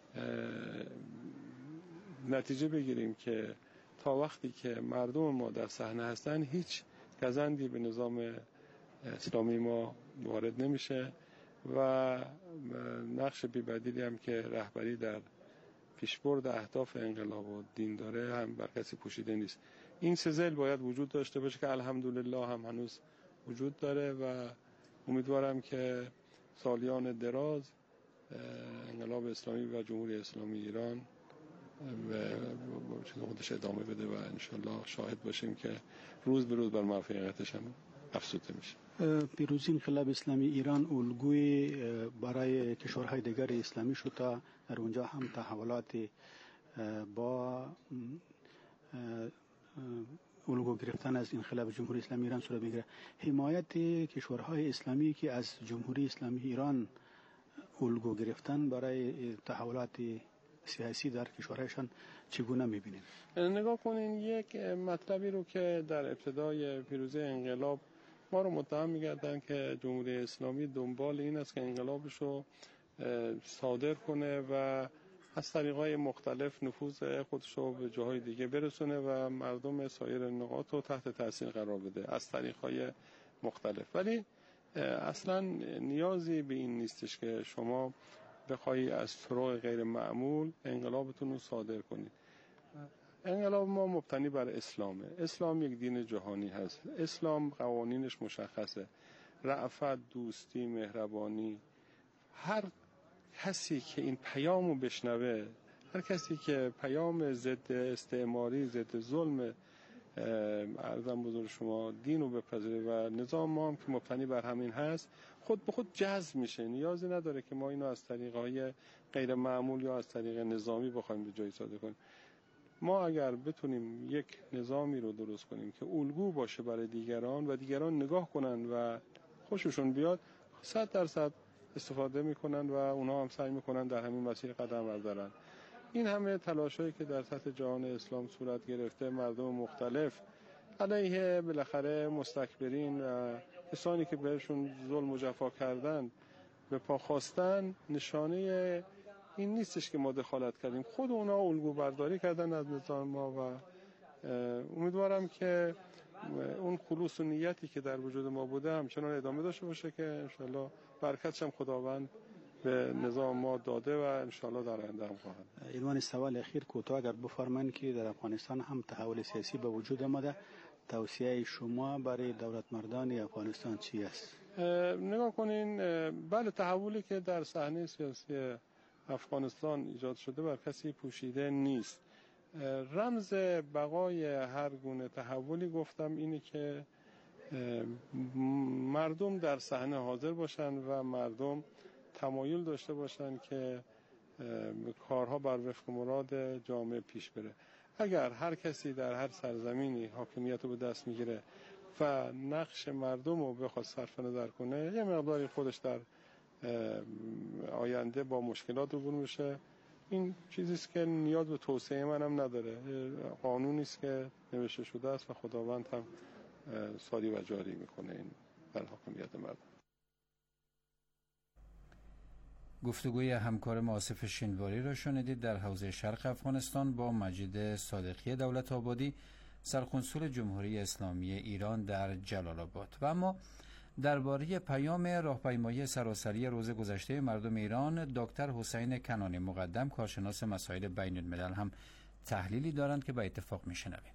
نتیجه بگیریم که تا وقتی که مردم ما در صحنه هستن هیچ گزندی به نظام اسلامی ما وارد نمیشه و نقش بی‌بدیلی هم که رهبری در پیشبرد اهداف انقلاب و دین داره هم بر کسی پوشیده نیست. این سه ضلع باید وجود داشته باشه که الحمدلله هم هنوز وجود داره و امیدوارم که سالیان دراز انقلاب اسلامی و جمهوری اسلامی ایران و خودش ادامه بده و انشالله شاهد باشیم که روز به روز بر موفقیتش هم افزوده میشه. پیروزی انقلاب اسلامی ایران الگوی برای کشورهای دیگر اسلامی شد تا در اونجا هم تحولات با الگو گرفتن از انقلاب جمهوری اسلامی ایران صورت میگیره. حمایت کشورهای اسلامی که از جمهوری اسلامی ایران الگو گرفتن برای تحولات سیاسی در کشورهایشان چگونه میبینید؟ نگاه کنین، یک مطلبی رو که در ابتدای پیروزی انقلاب ما رو متهم می‌کردن که جمهوری اسلامی دنبال این است که انقلابش رو صادر کنه و از طریق‌های مختلف نفوذ خودش رو به جاهای دیگه برسونه و مردم سایر نقاط رو تحت تاثیر قرار بده از طریق‌های مختلف. ولی اصلا نیازی به این نیستش که شما بخوایی از طرق غیر معمول انقلابتون رو صادر کنید. انقلاب ما مبتنی بر اسلامه. اسلام یک دین جهانی هست. اسلام قوانینش مشخصه. رأفت، دوستی، مهربانی. هر کسی که این پیامو بشنوه، هر کسی که پیام ضد استعماری، ضد ظلم ارزم بزرگ شما دین رو بپذیره و نظام ما هم که مبتنی بر همین هست خود به خود جذب میشه. نیازی نداره که ما اینو از طریق‌های غیر معمول یا از طریق نظامی بخوایم به جایی صادر کنیم. ما اگر بتونیم یک نظامی رو درست کنیم که الگو باشه برای دیگران و دیگران نگاه کنن و خوششون بیاد، صد درصد استفاده میکنن و اونها هم سعی میکنن در همین مسیر قدم بردارن. این همه تلاشایی که در سطح جهان اسلام صورت گرفته، مردم مختلف علیه بالاخره مستکبرین و کسانی که بهشون ظلم و جفا کردن به پا خواستن، نشانه این نیستش که ما دخالت کردیم. خود اونا الگو برداری کردن از نظام ما و امیدوارم که اون خلوص و نیتی که در وجود ما بوده همچنان ادامه داشته باشه که انشالله برکتش هم خداوند به نظام ما داده و انشالله در آینده هم خواهد. عنوان سوال اخیر کوتاه اگر بفرمایید که در افغانستان هم تحول سیاسی به وجود آمده، توصیه شما برای دولت مردان افغانستان چی است؟ نگاه کنین، بله تحولی که در صحنه سیاسی افغانستان ایجاد شده بر کسی پوشیده نیست. رمز بقای هر گونه تحولی گفتم اینه که مردم در صحنه حاضر باشن و مردم تمایل داشته باشن که کارها بر وفق مراد جامعه پیش بره. اگر هر کسی در هر سرزمینی حاکمیت رو به دست میگیره و نقش مردم رو بخواد صرف نظر کنه، یه مقداری خودش در آینده با مشکلات روبرو میشه. این چیزیست که نیاز به توصیه منم نداره. قانونی است که نوشته شده است و خداوند هم ساری و جاری میکنه این بر حاکمیت مردم. گفتگوی همکار ما آصف شینواری را شنیدید در حوزه شرق افغانستان با مجید صادقی دولت آبادی، سرقنسول جمهوری اسلامی ایران در جلال آباد. و اما درباره پیام راهپیمایی سراسری روز گذشته مردم ایران، دکتر حسین کنانی مقدم، کارشناس مسائل بین الملل، هم تحلیلی دارند که با اتفاق میشنویم.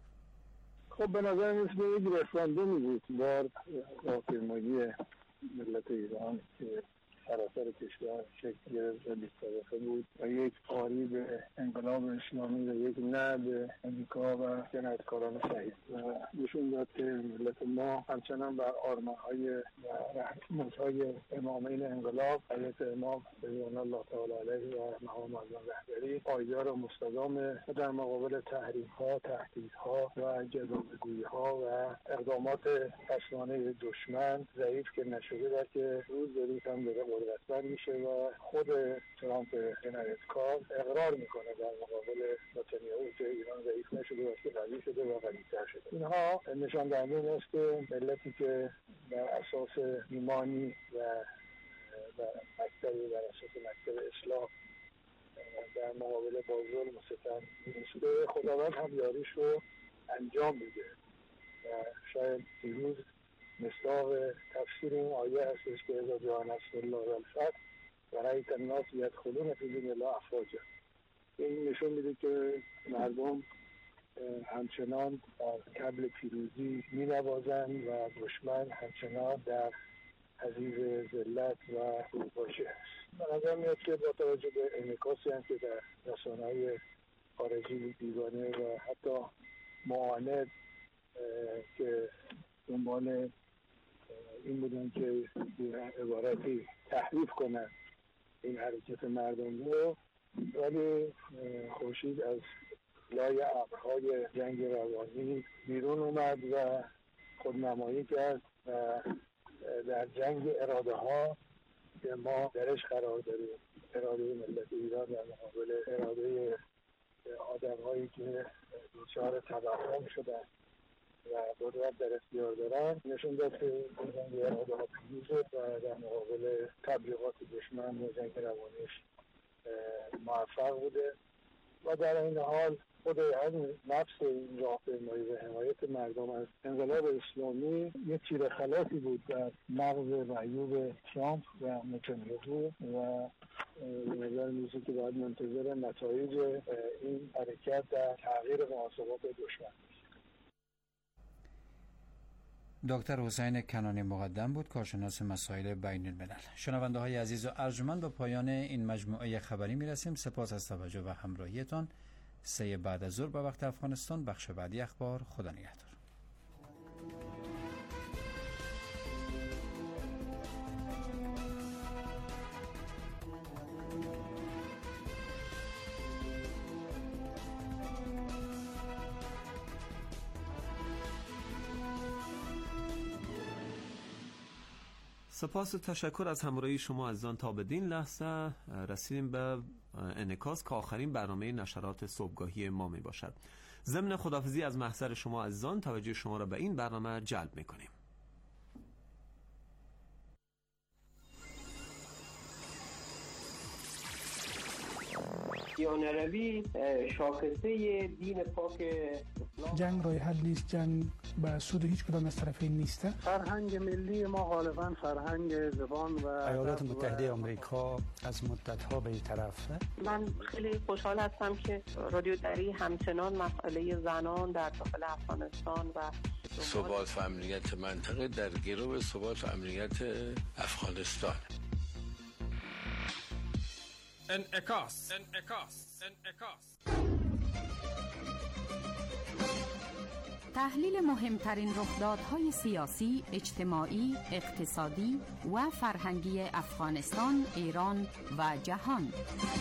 خب به نظر میاد یک رساندنی بود بار راهپیمایی ملت ایران که سراسر کشور شکل گرفت و بیست طرفه بود و یک آری به انقلاب اسلامی و یک نه به امریکا و جنایتکاران صحیح و نشون داد که ملت ما همچنان بر آرمان‌های و رحمت‌های امامین انقلاب حضرت امام رضوان الله تعالی علیه و مقام اعظم رهبری پایدار و مستدام و در مقابل تحریم‌ها، تهدیدها و جزاگویی‌ها و اقدامات خشنانه دشمن ضعیف که نشده در که روز به روز هم داره قدرتمند میشه و خود ترامپ جنایتکار اقرار میکنه در مقابل نتانیاهو که ایران ضعیف نشده بلکه قوی شده و قوی‌تر شده. اینها نشان دهنده این است که ملتی که بر اساس ایمانی و و مکتب بر اساس مکتب اصلاح در مقابل با ظلم و ستم میسته، خداوند هم یاریش رو انجام میده و شاید دیروز مصداق تفسیر این آیه هستش که اذا جاء نصر الله و الفتح و رأیت الناس یدخلون فی دین الله افواجا. این نشون میده که مردم همچنان در کبل پیروزی مینوازند و دشمن همچنان در حضیض ذلت و فروپاشی است. به نظر میاد که با توجه به انعکاسی هم که در رسانه‌های خارجی دیوانه و حتی معاند که دنبال این بودن که عبارتی تحریف کنن این حرکت مردم رو، ولی خورشید از لای ابرهای جنگ روانی بیرون اومد و خودنمایی کرد و در جنگ اراده ها که ما درش قرار داریم، اراده ملت ایران در مقابل اراده آدم هایی که دچار تبهم شدن و قدرت در اختیار دارن، نشون داد که این جنگ اراده ها پیروزه و در مقابل تبلیغات دشمن و جنگ روانیش موفق بوده و در این حال خود همین نفس این راهپیمایی و حمایت مردم از انقلاب اسلامی یه تیر خلاصی بود در مغز معیوب ترامپ و نتانیاهو و به نظر میرسه که باید منتظر نتایج این حرکت در تغییر محاسبات دشمن. دکتر حسین کنانی مقدم بود، کارشناس مسائل بین الملل. شنونده های عزیز و ارجمند، به پایان این مجموعه خبری میرسیم. سپاس از توجه و همراهیتان. سه بعد از ظهر به وقت افغانستان، بخش بعدی اخبار. خدا نگهدار. سپاس و تشکر از همراهی شما عزیزان. تا بدین لحظه رسیدیم به انعکاس که آخرین برنامه نشرات صبحگاهی ما می باشد. ضمن خداحافظی از محضر شما عزیزان، توجه شما را به این برنامه جلب می کنیم. دیانروی شاخصه دین پاک جنگ راه حل نیست، جنگ به سود هیچ کدام از طرفین نیست. فرهنگ ملی ما غالبا فرهنگ زبان و ایالات متحده آمریکا از مدت‌ها به این طرفه. من خیلی خوشحال هستم که رادیو دری همچنان مسئله زنان در داخل افغانستان و ثبات و امنیت منطقه در گرو ثبات و امنیت افغانستان. انعکاس انعکاس انعکاس تحلیل مهمترین رخدادهای سیاسی، اجتماعی، اقتصادی و فرهنگی افغانستان، ایران و جهان.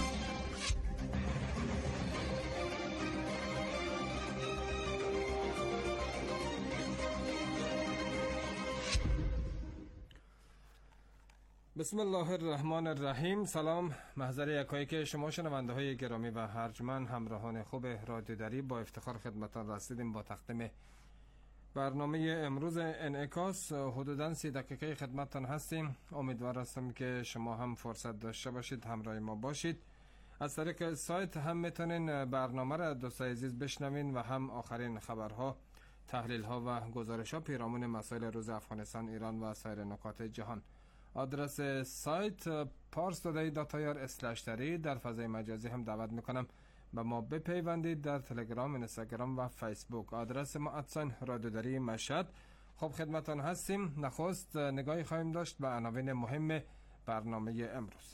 بسم الله الرحمن الرحیم. سلام، محضر یکایک شما شنونده های گرامی و ارجمند، همراهان خوب رادیو دری، با افتخار خدمتان رسیدیم با تقدیم برنامه امروز انعکاس. حدوداً سی دقیقه خدمتتان هستیم. امیدوار هستم که شما هم فرصت داشته باشید همراه ما باشید. از طریق سایت هم میتونین برنامه را دوستای عزیز بشنوین و هم آخرین خبرها، تحلیل ها و گزارش ها پیرامون مسائل روز افغانستان، ایران و سایر نقاط جهان. آدرس سایت پارس دودای دات آی آر اسلش دری. در فضای مجازی هم دعوت میکنم به ما بپیوندید در تلگرام، اینستاگرام و فیسبوک. آدرس ما ادساین رادیو دری مشهد. خب خدمتان هستیم. نخست نگاهی خواهیم داشت به عناوین مهم برنامه امروز.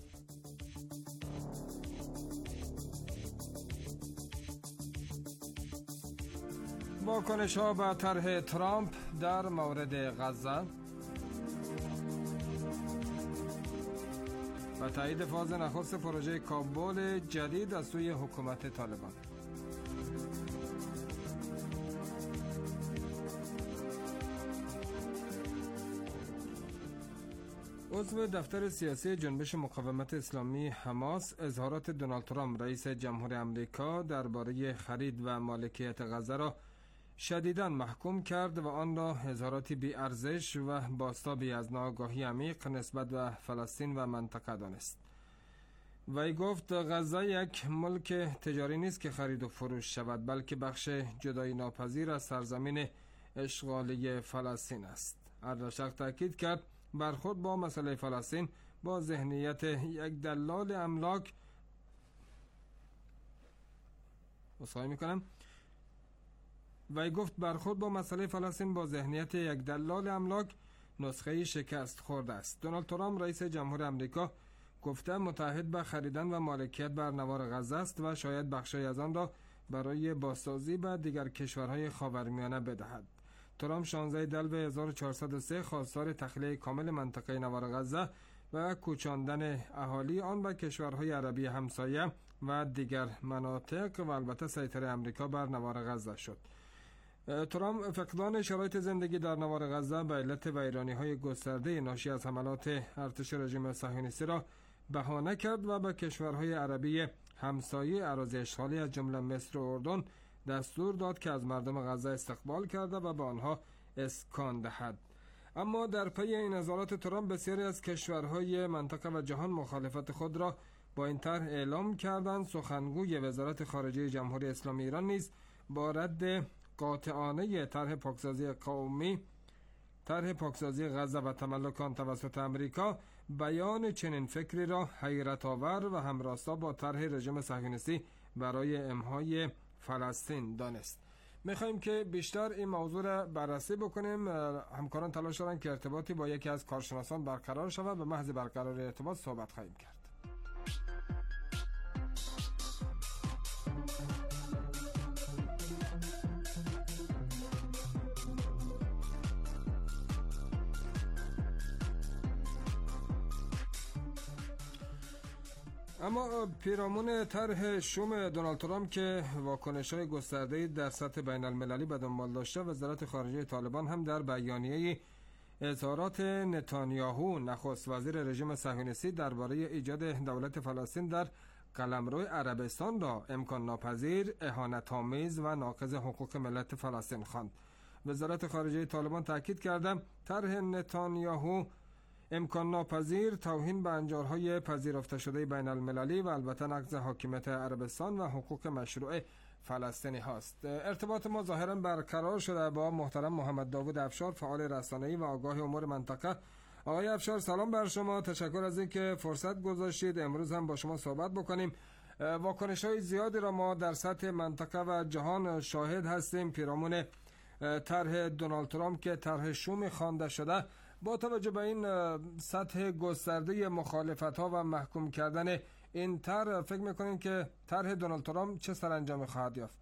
واکنش ها به طرح ترامپ در مورد غزه و تایید فاز نخست پروژه کابل جدید از سوی حکومت طالبان. عضو دفتر سیاسی جنبش مقاومت اسلامی حماس اظهارات دونالد ترامپ رئیس جمهور آمریکا درباره خرید و مالکیت غزه را شدیداً محکوم کرد و آن را اظهاراتی بی ارزش و بازتابی از ناآگاهی عمیق نسبت به فلسطین و منطقه دانست. وی گفت غزه یک ملک تجاری نیست که خرید و فروش شود، بلکه بخش جدایی ناپذیر از سرزمین اشغالی فلسطین است. اردشق تاکید کرد برخورد با مسئله فلسطین با ذهنیت یک دلال املاک اصلاحی میکنم وی گفت برخورد با مسئله فلسطین با ذهنیت یک دلال املاک نسخه شکست خورده است. دونالد ترامپ رئیس جمهور آمریکا گفته متعهد به خریدن و مالکیت بر نوار غزه است و شاید بخشی از آن را برای بازسازی به دیگر کشورهای خاورمیانه بدهد. ترامپ شانزده دلو هزار و چهارصد و سه خواستار تخلیه کامل منطقه نوار غزه و کوچاندن اهالی آن به کشورهای عربی همسایه و دیگر مناطق و البته سیطره امریکا بر نوار غزه شد. ترامپ فقدان شرایط زندگی در نوار غزه به علت ویرانی‌های گسترده ناشی از حملات ارتش رژیم صهیونیستی را بهانه کرد و به کشورهای عربی همسایه اراضی اشغالی از جمله مصر و اردن دستور داد که از مردم غزه استقبال کرده و به آنها اسکان دهد. اما در پی این نظارات ترامپ بسیاری از کشورهای منطقه و جهان مخالفت خود را با این طرح اعلام کردند. سخنگوی وزارت خارجه جمهوری اسلامی ایران نیز با رد قاطعانه طرح پاکسازی قومی طرح پاکسازی غزه و تملک آن توسط امریکا بیان چنین فکری را حیرت آور و همراستا با طرح رژیم صهیونیستی برای امحای فلسطین دانست. میخوایم که بیشتر این موضوع را بررسی بکنیم. همکاران تلاش دارند که ارتباطی با یکی از کارشناسان برقرار شود. به محض برقرار ارتباط صحبت خواهیم کرد. اما پیرامون طرح شوم دونالد ترامپ که واکنش‌های گسترده‌ای در سطح بین المللی به دنبال داشته، وزارت خارجه طالبان هم در بیانیه‌ای اظهارات نتانیاهو نخست وزیر رژیم صهیونیستی درباره ایجاد دولت فلسطین در قلمرو عربستان را امکان ناپذیر، اهانت‌آمیز و ناقض حقوق ملت فلسطین خواند. وزارت خارجه طالبان تاکید کرده طرح نتانیاهو امکان ناپذیر، توهین به انجارهای پذیرفته شده بین المللی و البته نقض حاکمیت عربستان و حقوق مشروع فلسطینی هاست. ارتباط ما ظاهرا برقرار شده با محترم محمد داوود افشار، فعال رسانه‌ای و آگاه امور منطقه. آقای افشار سلام بر شما، تشکر از اینکه فرصت گذاشتید امروز هم با شما صحبت بکنیم. واکنش‌های زیادی را ما در سطح منطقه و جهان شاهد هستیم پیرامون طرح دونالد ترامپ که طرح شوم خوانده شده. با توجه به این سطح گسترده مخالفت‌ها و محکوم کردن این طرح، فکر می‌کنید که طرح دونالد ترامپ چه سرانجامی خواهد یافت؟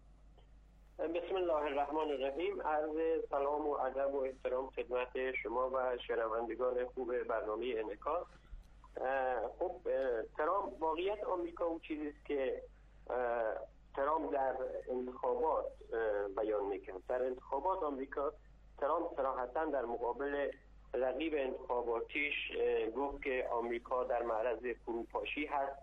بسم الله الرحمن الرحیم. عرض سلام و ادب و احترام خدمت شما و شنوندگان خوب برنامه انعکاس. خب ترامپ، واقعیت آمریکا اون چیزی است که ترامپ در انتخابات بیان می‌کرد. در انتخابات آمریکا ترامپ صراحتاً در مقابل رقیب انتخاباتیش گفت که آمریکا در معرض فروپاشی هست.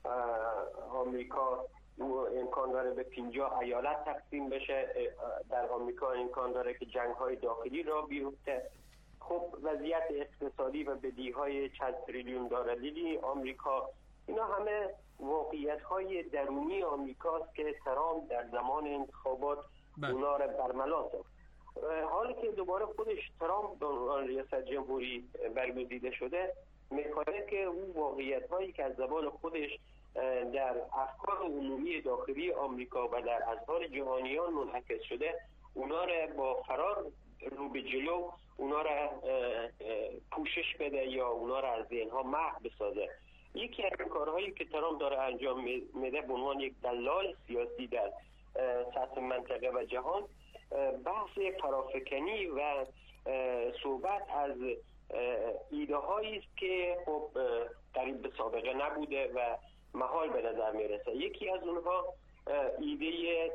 آمریکا امکان داره به پنجاه ایالت تقسیم بشه. در آمریکا امکان داره که جنگ‌های داخلی را بیفته. خب وضعیت اقتصادی و بدهی‌های چند تریلیون دلاری آمریکا، اینا همه واقعیت‌های درونی آمریکاست که ترامپ در زمان انتخابات اونا را برملا ساخت. حالی که دوباره خودش ترامپ به عنوان ریاست جمهوری برگزیده شده، می‌خواد که اون واقعیت‌هایی که از زبان خودش در افکار عمومی داخلی آمریکا و در اذهان جهانیان منعکس شده، اونا را با فرار رو به جلو اونا را پوشش بده یا اونا را از ذهن‌ها محو بسازه. یکی از کارهایی که ترامپ داره انجام میده به عنوان یک دلال سیاسی در سطح منطقه و جهان، بحث فرافکنی و صحبت از ایده هایی است که خب قریب به سابقه نبوده و محال به نظر میرسه. یکی از اونها ایده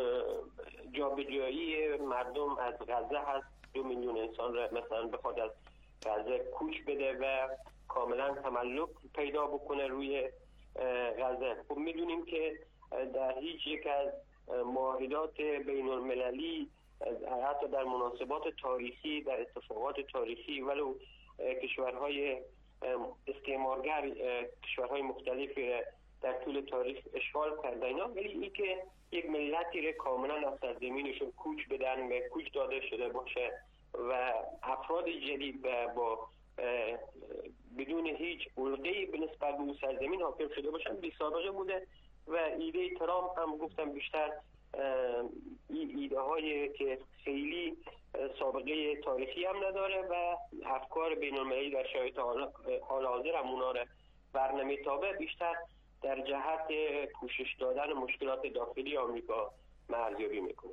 جابجایی مردم از غزه هست. دو میلیون انسان را مثلا بخواد از غزه کوچ بده و کاملا تملک پیدا بکنه روی غزه. خب میدونیم که در هیچ یک از معاهدات بین المللی، حتی در مناسبات تاریخی، در اتفاقات تاریخی، ولو کشورهای استعمارگر کشورهای مختلفی در طول تاریخ اشغال کرده اینا، ولی این که یک ملتی رو کاملا از سرزمینشون کوچ بدن و کوچ داده شده باشه و افراد جدید و با بدون هیچ علقه‌ای به نسبت به اون سرزمین حاکم شده باشن بی سابقه بوده و ایده ترامپ هم گفتم بیشتر این ایده هایی که خیلی سابقه تاریخی هم نداره و افکار بین المللی در شرایط حال حاضر هم اونا رو برنمیتابه، بیشتر در جهت پوشش دادن مشکلات داخلی آمریکا ارزیابی میکنه.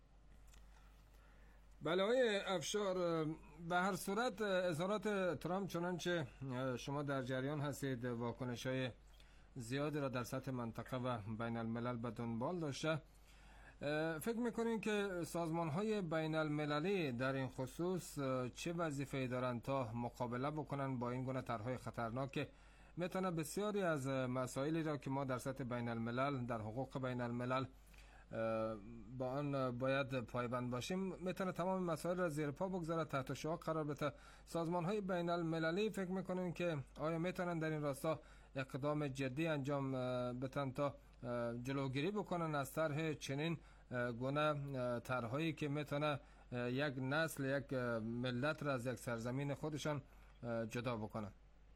بله آقای افشار، به هر صورت اظهارات ترامپ چنانچه شما در جریان هستید، واکنش‌های زیادی را در سطح منطقه و بین الملل به دنبال داشته. فکر میکنین که سازمان های بین المللی در این خصوص چه وظیفه‌ای دارند تا مقابله بکنن با این گونه طرح‌های خطرناک که میتونه بسیاری از مسائلی را که ما در سطح بین الملل در حقوق بین الملل با آن باید پایبند باشیم، میتونه تمام مسائل را زیر پا بگذاره، تحت شعاع قرار بده. سازمان های بین المللی فکر میکنین که آیا میتونن در این راستا اقدام جدی انجام بدن تا جلوگیری بکنن از طرح چنین گونه طرح‌هایی که میتونه یک نسل، یک ملت را از یک سرزمین خودشان جدا بکنن؟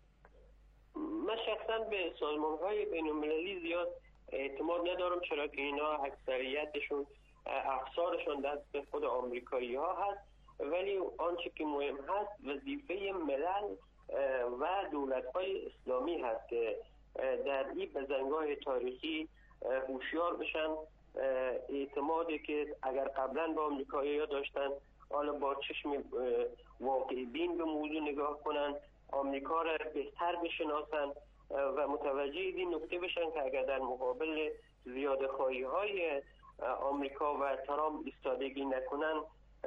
من شخصا به سازمان‌های بین‌المللی زیاد اعتماد ندارم، چرا که اینا اکثریتشون افسارشون دست خود آمریکایی ها هست، ولی آنچه که مهم هست وظیفه ملل و دولت‌های اسلامی هست که در این بزنگاه تاریخی هوشیار بشن. اعتمادی که اگر قبلا با آمریکایی ها داشتن، حالا با چشم واقعی بین به موضوع نگاه کنن، آمریکا را بهتر بشناسن و متوجه این نکته بشن که اگر در مقابل زیاده خواهی های آمریکا و ترامپ ایستادگی نکنن،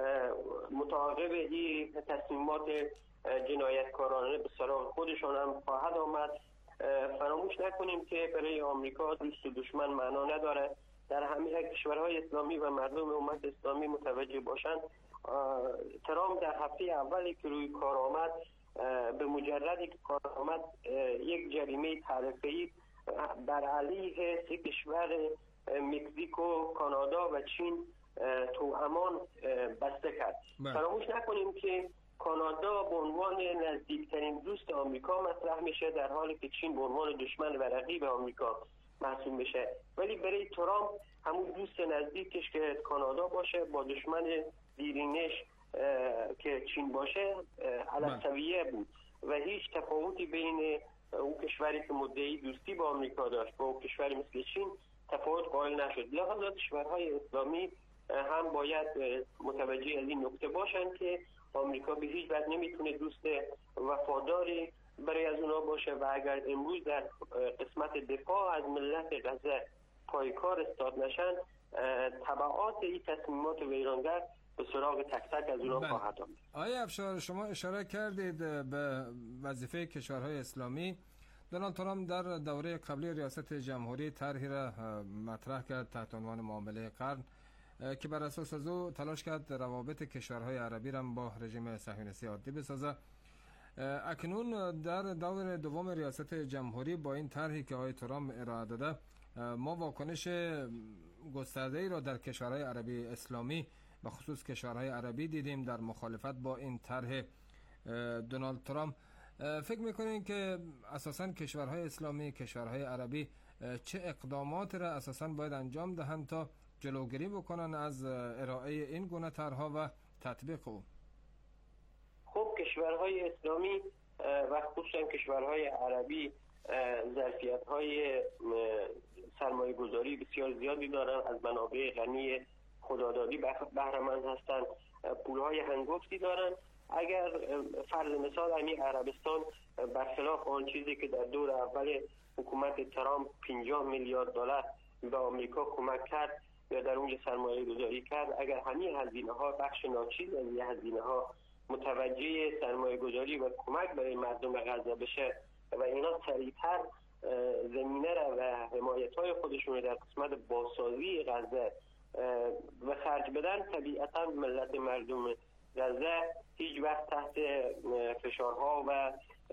متعاقب این تصمیمات جنایتکارانه به سراغ خودشان هم خواهد آمد. فراموش نکنیم که برای آمریکا دوست و دشمن معنا نداره. در همه کشورهای اسلامی و مردم امت اسلامی متوجه باشند، ترامپ در هفته اولی که روی کار آمد، به مجردی که کار آمد یک جریمه تعرفه‌ای بر علیه سه کشور مکزیکو، کانادا و چین توامان بسته کرد. فراموش نکنیم که کانادا به عنوان نزدیکترین دوست آمریکا مطرح میشه، در حالی که چین به عنوان دشمن و رقیب آمریکا محسوب میشه. ولی برای ترامپ همون دوست نزدیکش که کانادا باشه با دشمن دیرینش که چین باشه علی سویه بود و هیچ تفاوتی بین اون کشوری که مدعی دوستی با آمریکا داشت با اون کشوری مثل چین تفاوت قائل نشد. لذا کشورهای اسلامی هم باید متوجه از این نکته باشن که آمریکا به هیچ وجه نمیتونه دوست وفاداری برای از اونا باشه و اگر امروز در قسمت دفاع از ملت غزه پایکار استاد نشن، تبعات این تصمیمات ویرانگر به سراغ تک تک از اونا خواهد آمد. آقای افشار، شما اشاره کردید به وظیفه کشورهای اسلامی. دونالد ترامپ در دوره قبلی ریاست جمهوری طرحی را مطرح کرد تحت عنوان معامله قرن که بر اساس از او تلاش کرد روابط کشورهای عربی را با رژیم صهیونیستی عادی بسازه. اکنون در دور دوم ریاست جمهوری با این طرحی که آقای ترامپ ارائه داده، ما واکنش گسترده‌ای را در کشورهای عربی اسلامی و خصوص کشورهای عربی دیدیم در مخالفت با این طرح دونالد ترامپ. فکر میکنین که اساساً کشورهای اسلامی، کشورهای عربی چه اقدامات را اساساً باید انجام دهند تا جلوگیری بکنن از ارائه این گونه طرح‌ها و تطبیق او؟ خب کشورهای اسلامی و خصوصاً کشورهای عربی ظرفیت‌های سرمایه گذاری بسیار زیادی دارن، از منابع غنی خدادادی بهره‌مند هستند، پولهای هنگفتی دارن. اگر فرض مثال همین عربستان برخلاف آن چیزی که در دور اول حکومت ترامپ پنجاه میلیارد دلار به آمریکا کمک کرد یا در اونجا سرمایه گذاری کرد، اگر همین هزینه ها بخش ناچیز از این هزینه ها متوجه سرمایه گذاری و کمک برای مردم غزه بشه و اینا سریعتر زمینه را و حمایت های خودشون در قسمت بازسازی غزه و خرج بدن، طبیعتا ملت مردم غزه هیچ وقت تحت فشارها و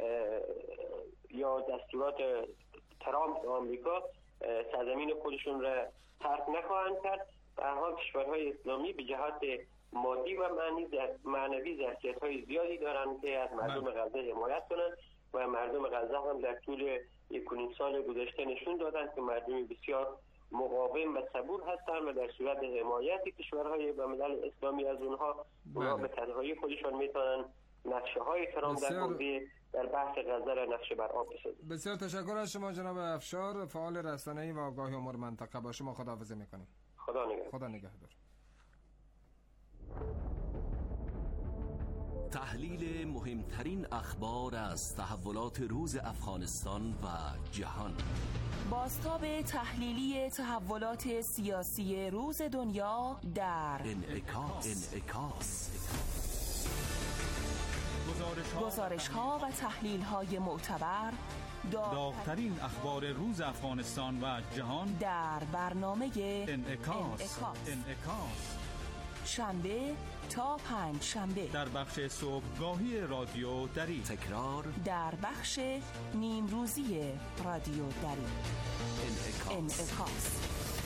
یا دستورات ترامپ آمریکا سرزمین خودشون را ترک نخواهند کرد. در حال کشورهای اسلامی به جهت مادی و معنوی ظرفیت‌های زیادی دارن که از مردم غزه حمایت کنند و مردم غزه هم در طول یک و نیم سال گذشته نشون دادن که مردم بسیار مقاوم و صبور هستند و در صورت حمایت کشورهای و ملل اسلامی از اونها اونها به تنهایی خودشان میتونن نقشه های ترامپ در حوزه در بحث غزه را نقشه بر آب بسازند. بسیار تشکر از شما جناب افشار، فعال رسانه‌ای و آگاهی امور منطقه. با شما خداحافظی میکنیم. خدا نگهدار. خدا نگهدار. تحلیل مهمترین اخبار از تحولات روز افغانستان و جهان. بازتاب تحلیلی تحولات سیاسی روز دنیا در انعکاس. انعکاس. گزارش ها و تحلیل های معتبر، داغ‌ترین اخبار روز افغانستان و جهان در برنامه انعکاس. انعکاس. انعکاس. شنبه تا پنج شنبه در بخش صبحگاهی رادیو دری، تکرار در بخش نیمروزی رادیو دری. انعکاس. انعکاس.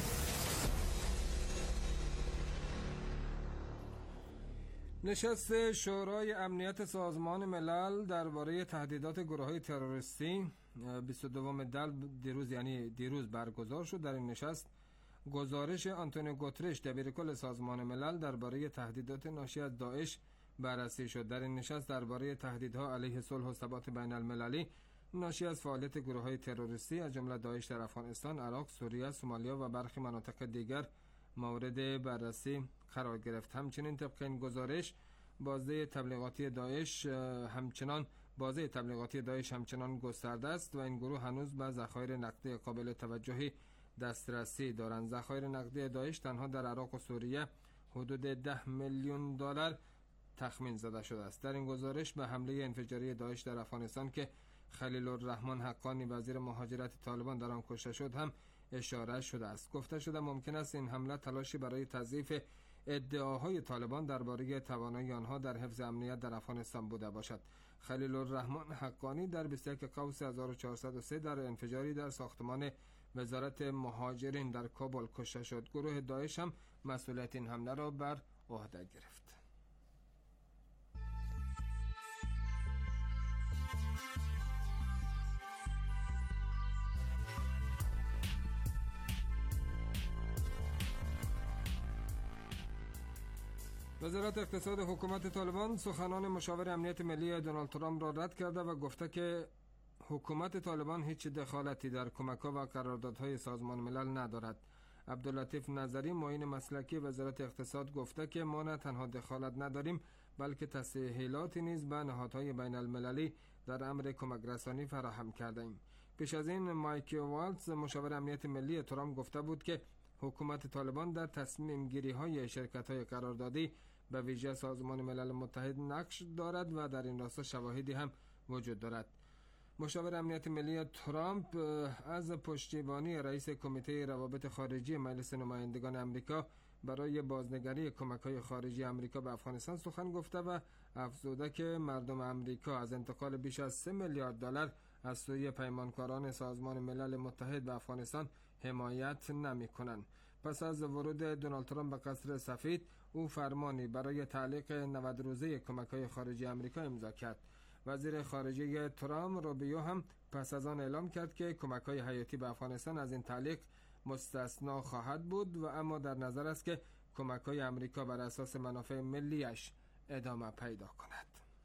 نشست شورای امنیت سازمان ملل درباره تهدیدات گروه‌های تروریستی بیست و دوم دل دیروز یعنی دیروز برگزار شد. در این نشست گزارش آنتونیو گوترش دبیرکل سازمان ملل درباره تهدیدات ناشی از داعش بررسی شد. در این نشست درباره تهدیدها علیه صلح و ثبات بین المللی ناشی از فعالیت گروه‌های تروریستی از جمله داعش در افغانستان، عراق، سوریه، سومالیا و برخی مناطق دیگر مورد بررسی قرار گرفت. همچنین طبق این گزارش بازه تبلیغاتی داعش همچنان بازه تبلیغاتی داعش همچنان گسترده است و این گروه هنوز به ذخایر نقدی قابل توجهی دسترسی دارند. ذخایر نقدی داعش تنها در عراق و سوریه حدود ده میلیون دلار تخمین زده شده است. در این گزارش به حمله انفجاری داعش در افغانستان که خلیل الرحمن حقانی وزیر مهاجرت طالبان در آن کشته شد هم اشاره شده است. گفته شده ممکن است این حمله تلاشی برای تضعیف ادعاهای طالبان درباره توانایی آنها در حفظ امنیت در افغانستان بوده باشد. خلیل الرحمن حقانی در بیست و یک قوس هزار و چهارصد و سه در انفجاری در ساختمان وزارت مهاجرین در کابل کشته شد. گروه داعش هم مسئولیت این حمله را بر عهده گرفت. وزارت اقتصاد حکومت طالبان سخنان مشاور امنیت ملی دونالد ترامپ را رد کرده و گفته که حکومت طالبان هیچ دخالتی در کمک‌ها و قراردادهای سازمان ملل ندارد. عبداللطیف نظری معین مسلکی وزارت اقتصاد گفته که ما نه تنها دخالت نداریم بلکه تسهیلاتی نیز به نهادهای بین المللی در امر کمک رسانی فراهم کرده ایم. پیش از این مایک والتز مشاور امنیت ملی ترامپ گفته بود که حکومت طالبان در تصمیم گیری های شرکت های قراردادی به ویژه سازمان ملل متحد نقش دارد و در این راستا شواهدی هم وجود دارد. مشاور امنیت ملی ترامپ از پشتیبانی رئیس کمیته روابط خارجی مجلس نمایندگان آمریکا برای بازنگری کمک‌های خارجی آمریکا به افغانستان سخن گفته و افزوده که مردم آمریکا از انتقال بیش از سه میلیارد دلار از سوی پیمانکاران سازمان ملل متحد به افغانستان حمایت نمی‌کنند. پس از ورود دونالد ترامپ به قصر سفید، او فرمانی برای تعلیق نود روزه کمک‌های خارجی آمریکا امضا کرد. وزیر خارجه ترامپ روبیو هم پس از آن اعلام کرد که کمک‌های حیاتی به افغانستان از این تعلیق مستثنا خواهد بود و اما در نظر است که کمک‌های آمریکا بر اساس منافع ملیش ادامه پیدا کند.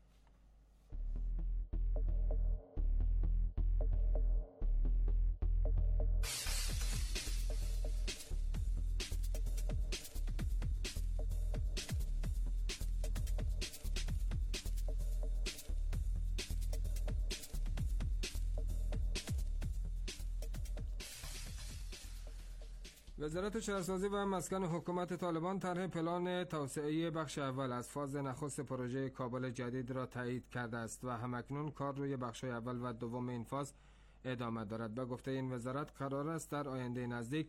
وزارت شهرسازی و مسکن حکومت طالبان طرح پلان توسعه بخش اول از فاز نخست پروژه کابل جدید را تایید کرده است و همکنون کار روی بخش اول و دوم این فاز ادامه دارد. به گفته این وزارت قرار است در آینده نزدیک